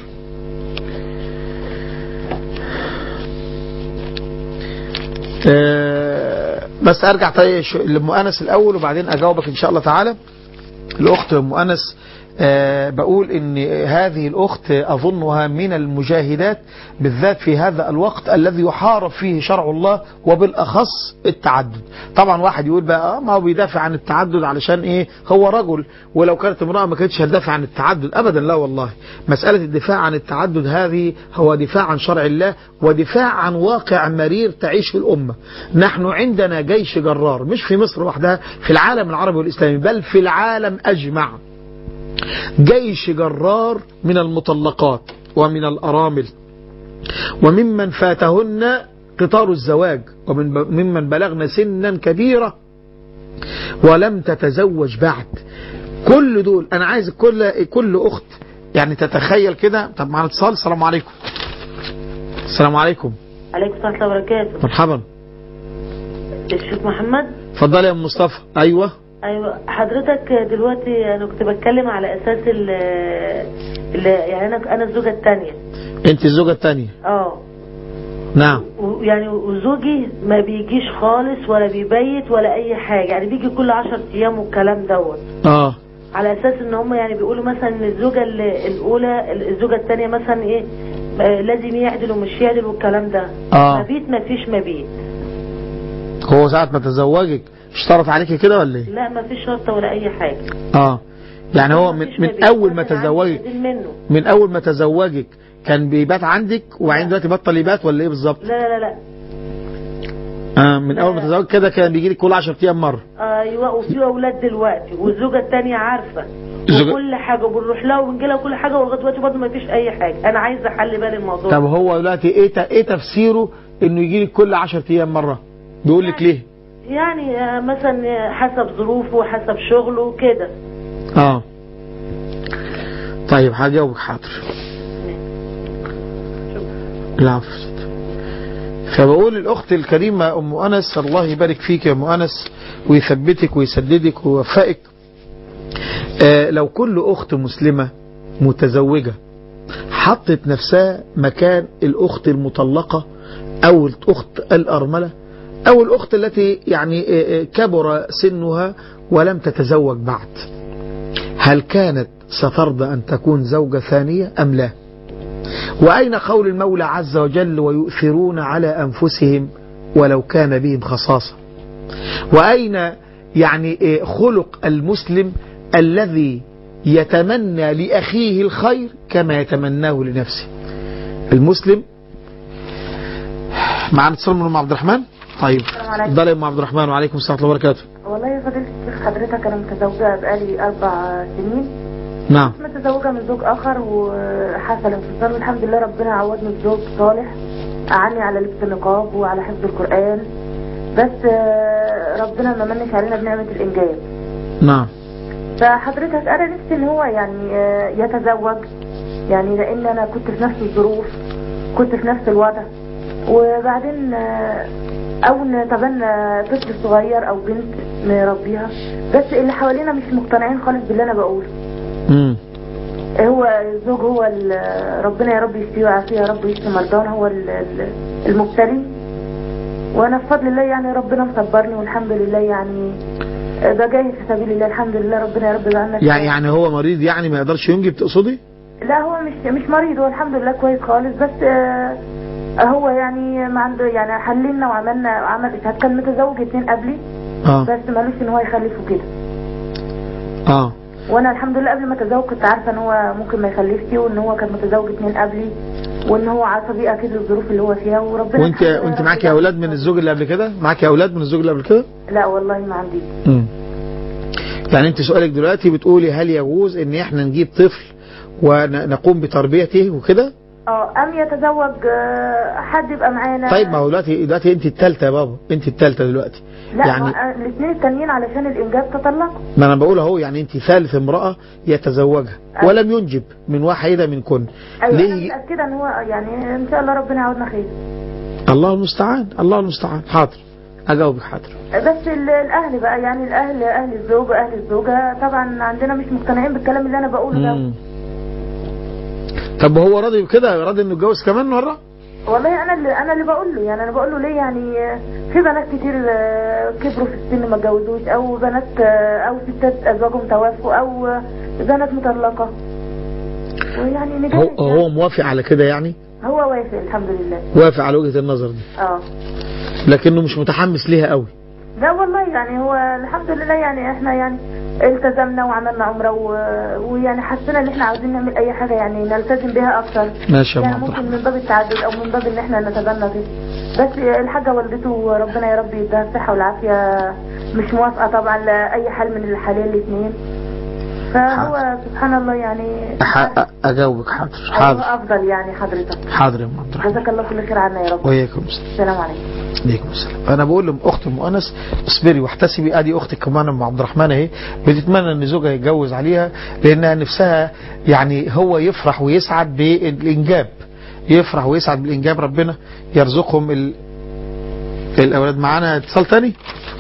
بس أرجع طيب لأم أنس الأول وبعدين أجاوبك إن شاء الله تعالى. الأخت أم أنس بقول ان هذه الاخت اظنها من المجاهدات بالذات في هذا الوقت الذي يحارب فيه شرع الله وبالاخص التعدد. طبعا واحد يقول بقى ما هو بيدافع عن التعدد علشان ايه هو رجل، ولو كانت امرأة ما كانتش هتدافع عن التعدد ابدا. لا والله، مسألة الدفاع عن التعدد هذه هو دفاع عن شرع الله ودفاع عن واقع مرير تعيشه الامة. نحن عندنا جيش جرار مش في مصر وحدها، في العالم العربي والاسلامي بل في العالم اجمع، جيش جرار من المطلقات ومن الأرامل وممن فاتهن قطار الزواج وممن بلغن سنا كبيرة ولم تتزوج بعد. كل دول أنا عايز كل أخت يعني تتخيل كده. طب معنا اتصال. السلام عليكم. السلام عليكم. عليكم السلام ورحمة الله وبركاته. مرحبا. الشيخ محمد. اتفضلي يا مصطفى. أيوة حضرتك دلوقتي انا كنت بتكلم على اساس يعني انا الزوجة الثانية. انت الزوجة الثانية؟ نعم. يعني وزوجي ما بيجيش خالص ولا بيبيت ولا اي حاجة، يعني بيجي كل 10 ايام والكلام دوت. على اساس ان هم يعني بيقولوا مثلا ان الزوجة الاولى الزوجة الثانية مثلا ايه لازم يعدل ومش يعدل والكلام ده. مبيت ما فيش مبيت. هو ساعة ما تزوجك اشترط عليك كده ولا ايه؟ لا ما فيش شرطة ولا اي حاجة. يعني هو من اول ما تزوجك من اول ما تزوجك كان بيبات عندك وبعدين دلوقتي بطل يبات ولا ايه بالظبط؟ لا من اول ما تزوجك كده كان بيجي لك كل 10 ايام مرة. ايوه، وفي اولاد دلوقتي والزوجة الثانية عارفة وكل حاجة وبنروح لها وبنجي لها كل حاجة، ولغاية دلوقتي برضه ما فيش اي حاجة. انا عايزة احل بالي الموضوع. طب هو دلوقتي ايه تفسيره انه يجي لك كل 10 ايام مرة؟ بيقول لك ليه؟ يعني مثلا حسب ظروفه وحسب شغله كده. طيب هجاوبك. حاضر. العفو. فبقول الأخت الكريمة أم أنس الله يبارك فيك يا أم أنس ويثبتك ويسددك ويوفقك. لو كل أخت مسلمة متزوجة حطت نفسها مكان الأخت المطلقة أو الأخت الأرملة أو الأخت التي يعني كبر سنها ولم تتزوج بعد، هل كانت سترضى أن تكون زوجة ثانية أم لا؟ وأين قول المولى عز وجل ويؤثرون على أنفسهم ولو كان بهم خصاصة؟ وأين يعني خلق المسلم الذي يتمنى لأخيه الخير كما يتمناه لنفسه. المسلم. معنا اتصال من ام عبد الرحمن. طيب اتفضلي يا ام عبد الرحمن. وعليكم السلام ورحمه الله وبركاته. والله يا فضيلة الشيخ حضرتك انا متزوجه بقالي 4 سنين. نعم. متزوجه من زوج اخر وحصل انفصال والحمد لله ربنا عوضني بزوج صالح أعني على لبس النقاب وعلى حفظ القرآن، بس ربنا ما منش علينا بنعمة الإنجاب. نعم. فحضرتك أنا نفسي إن هو يعني يتزوج، يعني لأن أنا كنت في نفس الظروف، كنت في نفس الوضع، وبعدين أو نتبنى طفل صغير أو بنت نربيها، بس اللي حوالينا مش مقتنعين خالص باللي أنا بقوله. هو الزوج هو ربنا يا رب يشفيه ويعافيه يا رب ويشفي مرضانا، هو المبتلي، وانا بفضل الله يعني ربنا مصبرني والحمد لله يعني بجاهد في سبيل الله الحمد لله. ربنا يا رب يجعلنا يعني هو مريض يعني ما يقدرش ينجب تقصدي؟ لا هو مش مريض، هو الحمد لله كويس خالص، بس هو يعني ما عنده يعني حللنا وعملنا عمل إشهاد. كان متزوج 2 قبلي بس مالوش ان هو يخلف وكده. وانا الحمد لله قبل ما اتزوج كنت عارفه ان هو ممكن ما يخلفش، وان هو كان متزوج 2 قبلي، وان هو عصبي اكيد للظروف اللي هو فيها. وربنا وانت معاكي اولاد من الزوج اللي قبل كده؟ معاكي اولاد من الزوج اللي قبل كده؟ لا والله ما عندي. يعني انت سؤالك دلوقتي بتقولي هل يجوز ان احنا نجيب طفل ونقوم بتربيته وكده؟ ام يتزوج حد يبقى معانا. طيب ما هو دلوقتي انت الثالثه يا بابا، انت الثالثه دلوقتي. لا يعني الاثنين التانيين علشان الانجاب تطلقوا. ما انا بقول اهو، يعني انت ثالث امراه يتزوجها ولم ينجب من واحده منكن. ايوه ليه؟ انا متاكده ان هو يعني ان شاء الله ربنا يعودنا خير. الله المستعان، الله المستعان. حاضر اجاوبك حاضر. بس الاهل بقى يعني اهل الزوج واهل الزوجه طبعا عندنا مش مقتنعين بالكلام اللي انا بقوله ده. طب هو راضي بكده؟ راضي انه يتجوز كمان مره؟ والله انا اللي بقول له، يعني انا بقول له ليه، يعني في بنات كتير كبروا في السن ما اتجوزوش، او بنات او ستات ازواجهم توفوا، او بنات مطلقه، ويعني نجاح. هو موافق على كده يعني؟ هو وافق الحمد لله. وافق على وجهه النظر دي. لكنه مش متحمس ليها قوي. لا والله يعني هو الحمد لله يعني احنا يعني التزمنا وعملنا عمره ويعني حسينا ان احنا عاوزين نعمل اي حاجه يعني نلتزم بها اكتر. ماشي يا يعني ممكن من باب التعدد او من باب ان احنا نتبنى به. بس الحاجه والدته ربنا يا رب يديها الصحه والعافيه مش موافقه طبعا لاي حال من الحالين الاثنين. فهو سبحان الله يعني اجاوبك حاضر. افضل يعني حضرتك. حاضر يا ام عبد الرحمن. جزاك الله كل خير عنا يا رب. وياكم السلام. السلام عليكم. عليكم السلام. انا بقول لاخت ام انس اصبري واحتسبي. ادي اختك كمان ام عبد الرحمن اهي بتتمنى ان زوجها يتجوز عليها لانها نفسها يعني هو يفرح ويسعد بالانجاب، يفرح ويسعد بالانجاب، ربنا يرزقهم الاولاد. معانا اتصال تاني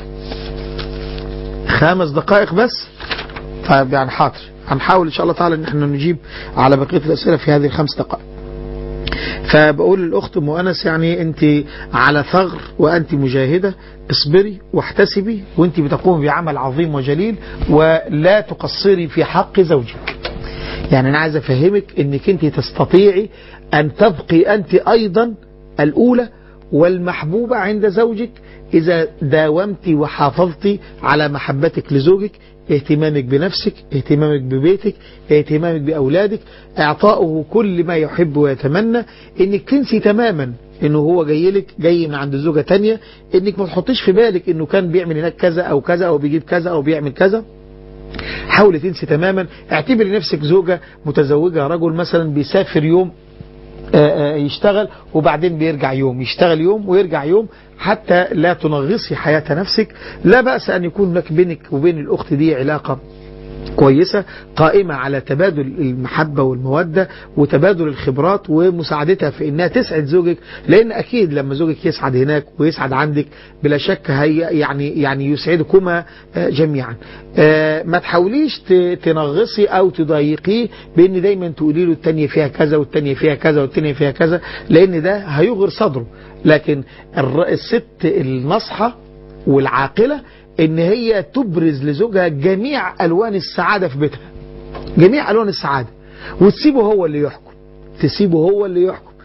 5 دقائق بس. طيب يعني حاضر هنحاول ان شاء الله تعالى ان احنا نجيب على بقيه الاسئله في هذه ال5 دقائق. فبقول للاخت ام انس يعني انت على ثغر وانت مجاهده، اصبري واحتسبي وانت بتقومي بعمل عظيم وجليل ولا تقصري في حق زوجك. يعني انا عايز افهمك انك انت تستطيعي ان تبقي انت ايضا الاولى والمحبوبه عند زوجك اذا داومت وحافظت على محبتك لزوجك، اهتمامك بنفسك، اهتمامك ببيتك، اهتمامك بأولادك، اعطائه كل ما يحب ويتمنى، انك تنسي تماما انه هو جاي من عند زوجة تانية، انك ما تحطيش في بالك انه كان بيعمل هناك كذا او كذا او بيجيب كذا او بيعمل كذا. حاولي تنسي تماما. اعتبري نفسك زوجة متزوجة، رجل مثلا بيسافر يوم يشتغل وبعدين بيرجع يوم، يشتغل يوم ويرجع يوم، حتى لا تنغصي حياة نفسك. لا بأس أن يكون لك بينك وبين الأخت دي علاقة كويسة قائمة على تبادل المحبة والمودة وتبادل الخبرات ومساعدتها في انها تسعد زوجك، لان اكيد لما زوجك يسعد هناك ويسعد عندك بلا شك هي يعني يسعدكما جميعا. ما تحاوليش تنغصي او تضايقيه بان دايما تقولي له التانية فيها كذا والتانية فيها كذا والتانية فيها كذا، لان ده هيغر صدره. لكن الست النصحة والعاقلة ان هي تبرز لزوجها جميع الوان السعادة في بيتها، جميع الوان السعادة، وتسيبه هو اللي يحكم، تسيبه هو اللي يحكم.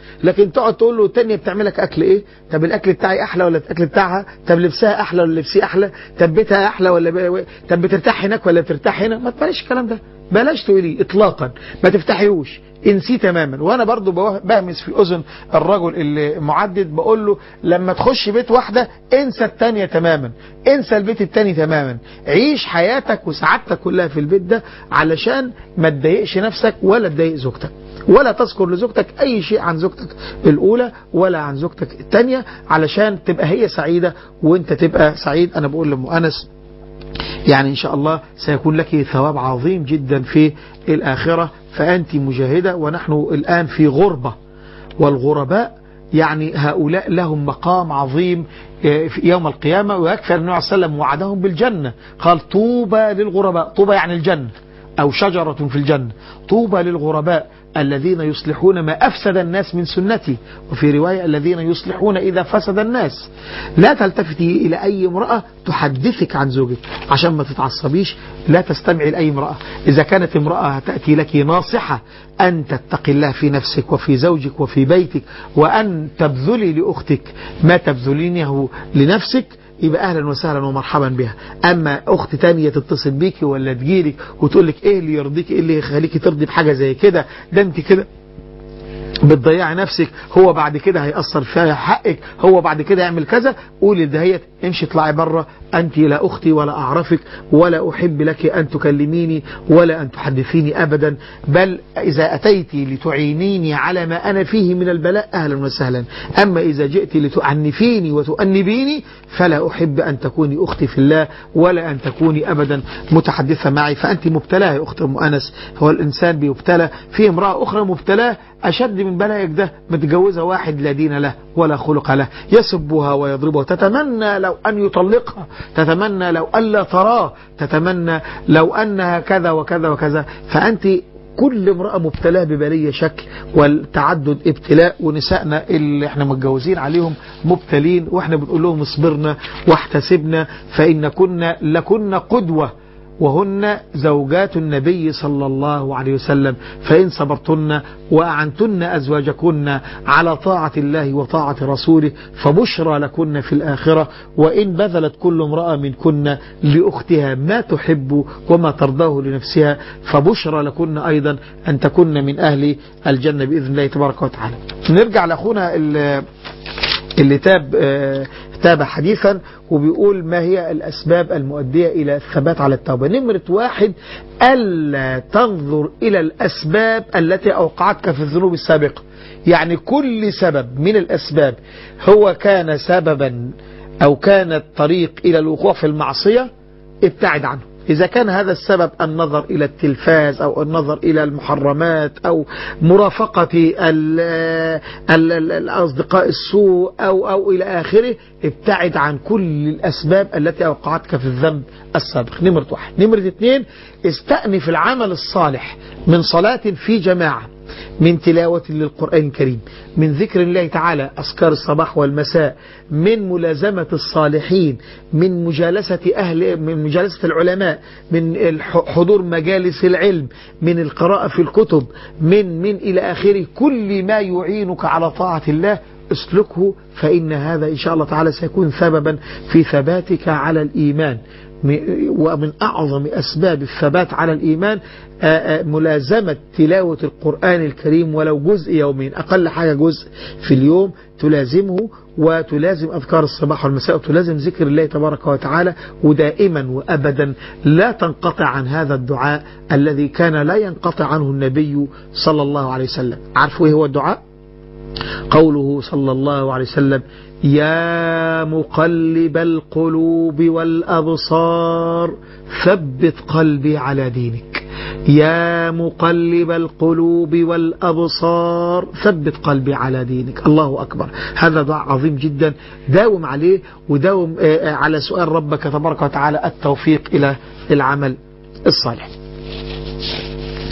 لكن تقعد تقول له التانية بتعملك اكل ايه؟ طب الاكل بتاعي احلى ولا الاكل بتاعها؟ طب لبسها احلى ولا لبسي احلى؟ طب بيتها احلى ولا طب بترتاح هناك ولا بترتاح هنا؟ ما تبلاش الكلام ده، بلاش تقولي اطلاقا، ما تفتحيوش، انسيه تماما. وانا برضو بهمس في اذن الرجل اللي معدد، بقول له لما تخش بيت واحده انسى الثانيه تماما، انسى البيت الثاني تماما، عيش حياتك وسعادتك كلها في البيت ده علشان ما تضايقش نفسك ولا تضايق زوجتك، ولا تذكر لزوجتك اي شيء عن زوجتك الاولى ولا عن زوجتك الثانيه، علشان تبقى هي سعيده وانت تبقى سعيد. انا بقول لأم أنس يعني إن شاء الله سيكون لك ثواب عظيم جدا في الآخرة، فأنت مجاهدة ونحن الآن في غربة، والغرباء يعني هؤلاء لهم مقام عظيم في يوم القيامة، ويكفي أن النبي صلى الله عليه وسلم وعدهم بالجنة، قال طوبى للغرباء، طوبى يعني الجنة أو شجرة في الجنة، طوبى للغرباء الذين يصلحون ما أفسد الناس من سنتي، وفي رواية الذين يصلحون إذا فسد الناس. لا تلتفتي إلى أي امرأة تحدثك عن زوجك عشان ما تتعصبيش، لا تستمعي لأي امرأة. إذا كانت امرأة تأتي لك ناصحة أن تتقي الله في نفسك وفي زوجك وفي بيتك، وأن تبذلي لأختك ما تبذلينه لنفسك، يبقى أهلا وسهلا ومرحبا بها. أما أخت تانية تتصل بيكي ولا تجيلك وتقول لك إيه اللي يرضيك، إيه اللي يخليكي ترضي بحاجة زي كده، ده أنت كده بتضيع نفسك، هو بعد كده هيأثر في حقك، هو بعد كده يعمل كذا، قولي دهيت امشي اطلعي بره، أنت لا أختي ولا أعرفك ولا أحب لك أن تكلميني ولا أن تحدثيني أبدا، بل إذا أتيت لتعينيني على ما أنا فيه من البلاء أهلا وسهلا، أما إذا جئت لتعنفيني وتؤنبيني فلا أحب أن تكوني أختي في الله ولا أن تكوني أبدا متحدثة معي. فأنت مبتلاه يا أخت أم أنس، هو الإنسان بيبتلى، في امرأة أخرى مبتلاه أشد من بلائك ده، متجوزة واحد لا دين له ولا خلق له، يسبها ويضربها، تتمنى لو أن يطلقها، تتمنى لو ألا تراه، تتمنى لو أنها كذا وكذا وكذا. فأنت كل امرأة مبتلاه ببلية شكل، والتعدد ابتلاء، ونسائنا اللي احنا متجوزين عليهم مبتلين، واحنا بنقول لهم اصبرنا واحتسبنا فإن كنا لكن قدوة، وهن زوجات النبي صلى الله عليه وسلم، فإن صبرتن وأعنتن أزواجكن على طاعة الله وطاعة رسوله فبشرى لكن في الآخرة، وإن بذلت كل امرأة منكن لأختها ما تحب وما ترضاه لنفسها فبشرى لكن أيضا أن تكن من أهل الجنة بإذن الله تبارك وتعالى. نرجع لأخونا اللي تاب حديثا وبيقول ما هي الأسباب المؤدية إلى الثبات على التوبة. نمرة 1 ألا تنظر إلى الأسباب التي أوقعتك في الذنوب السابقة، يعني كل سبب من الأسباب هو كان سببا أو كان الطريق إلى الوقوع في المعصية ابتعد عنه. إذا كان هذا السبب النظر إلى التلفاز أو النظر إلى المحرمات أو مرافقة الأصدقاء السوء أو إلى آخره، ابتعد عن كل الأسباب التي أوقعتك في الذنب السابق. نمرة 1. نمرة 2 استأنف العمل الصالح من صلاة في جماعة، من تلاوة للقرآن الكريم، من ذكر الله تعالى أذكار الصباح والمساء، من ملازمة الصالحين، من مجالسة العلماء، من حضور مجالس العلم، من القراءة في الكتب، من إلى آخره. كل ما يعينك على طاعة الله اسلكه، فإن هذا إن شاء الله تعالى سيكون سببا في ثباتك على الإيمان. ومن أعظم أسباب الثبات على الإيمان ملازمة تلاوة القرآن الكريم ولو جزء يومين، أقل حاجة جزء في اليوم تلازمه، وتلازم أذكار الصباح والمساء، وتلازم ذكر الله تبارك وتعالى، ودائما وأبدا لا تنقطع عن هذا الدعاء الذي كان لا ينقطع عنه النبي صلى الله عليه وسلم. عارفوا إيه هو الدعاء؟ قوله صلى الله عليه وسلم: يا مقلب القلوب والأبصار ثبت قلبي على دينك. يا مقلب القلوب والأبصار ثبت قلبي على دينك. الله أكبر، هذا دعاء عظيم جدا، داوم عليه وداوم على سؤال ربك تبارك وتعالى التوفيق إلى العمل الصالح.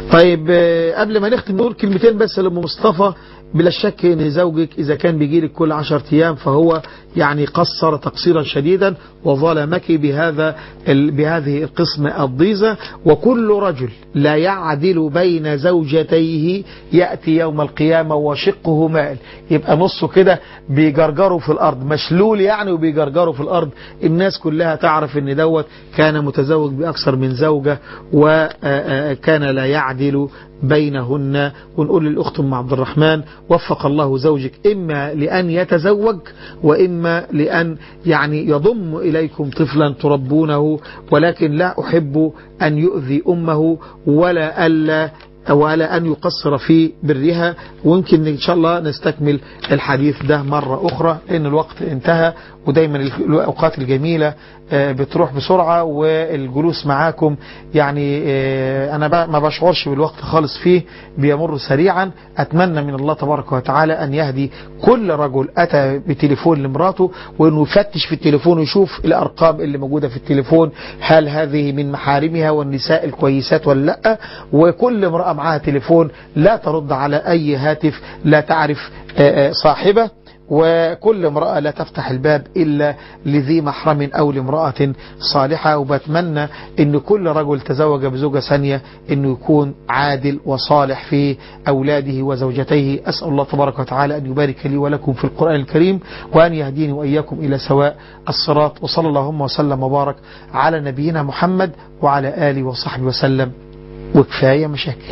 طيب قبل ما نختم نقول كلمتين بس لأم مصطفى. بلا شك ان زوجك اذا كان بيجيلك كل 10 ايام فهو يعني قصر تقصيرا شديدا وظلمك بهذه القسمة الضيزة. وكل رجل لا يعدل بين زوجتيه يأتي يوم القيامة وشقه مائل، يبقى نصه كده بيجرجره في الارض، مشلول يعني وبيجرجره في الارض. الناس كلها تعرف ان دوت كان متزوج باكثر من زوجة وكان لا يعدل بينهن. ونقول للأخت أم عبد الرحمن وفق الله زوجك إما لأن يتزوج وإما لأن يعني يضم إليكم طفلا تربونه، ولكن لا أحب أن يؤذي أمه ولا أن يقصر في برها. ويمكن إن شاء الله نستكمل الحديث ده مرة أخرى لأن الوقت انتهى، ودايما الأوقات الجميلة بتروح بسرعة والجلوس معاكم يعني أنا ما بشعرش بالوقت خالص فيه، بيمر سريعا. أتمنى من الله تبارك وتعالى أن يهدي كل رجل أتى بتليفون لمراته وأنه يفتش في التليفون ويشوف الأرقام اللي موجودة في التليفون، هل هذه من محارمها والنساء الكويسات ولا لا. وكل امرأة معها تليفون لا ترد على أي هاتف لا تعرف صاحبه، وكل امرأة لا تفتح الباب إلا لذي محرم أو لامرأة صالحة. وبتمنى أن كل رجل تزوج بزوجة ثانية أنه يكون عادل وصالح في أولاده وزوجتيه. أسأل الله تبارك وتعالى أن يبارك لي ولكم في القرآن الكريم وأن يهديني وإياكم إلى سواء الصراط. وصلى اللهم وسلم وبارك على نبينا محمد وعلى آله وصحبه وسلم. وكفاية مشاكل.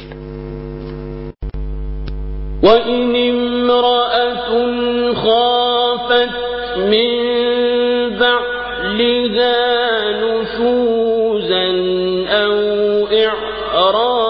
وإن امرأة خافت من بعلها نشوزا أو إعراضا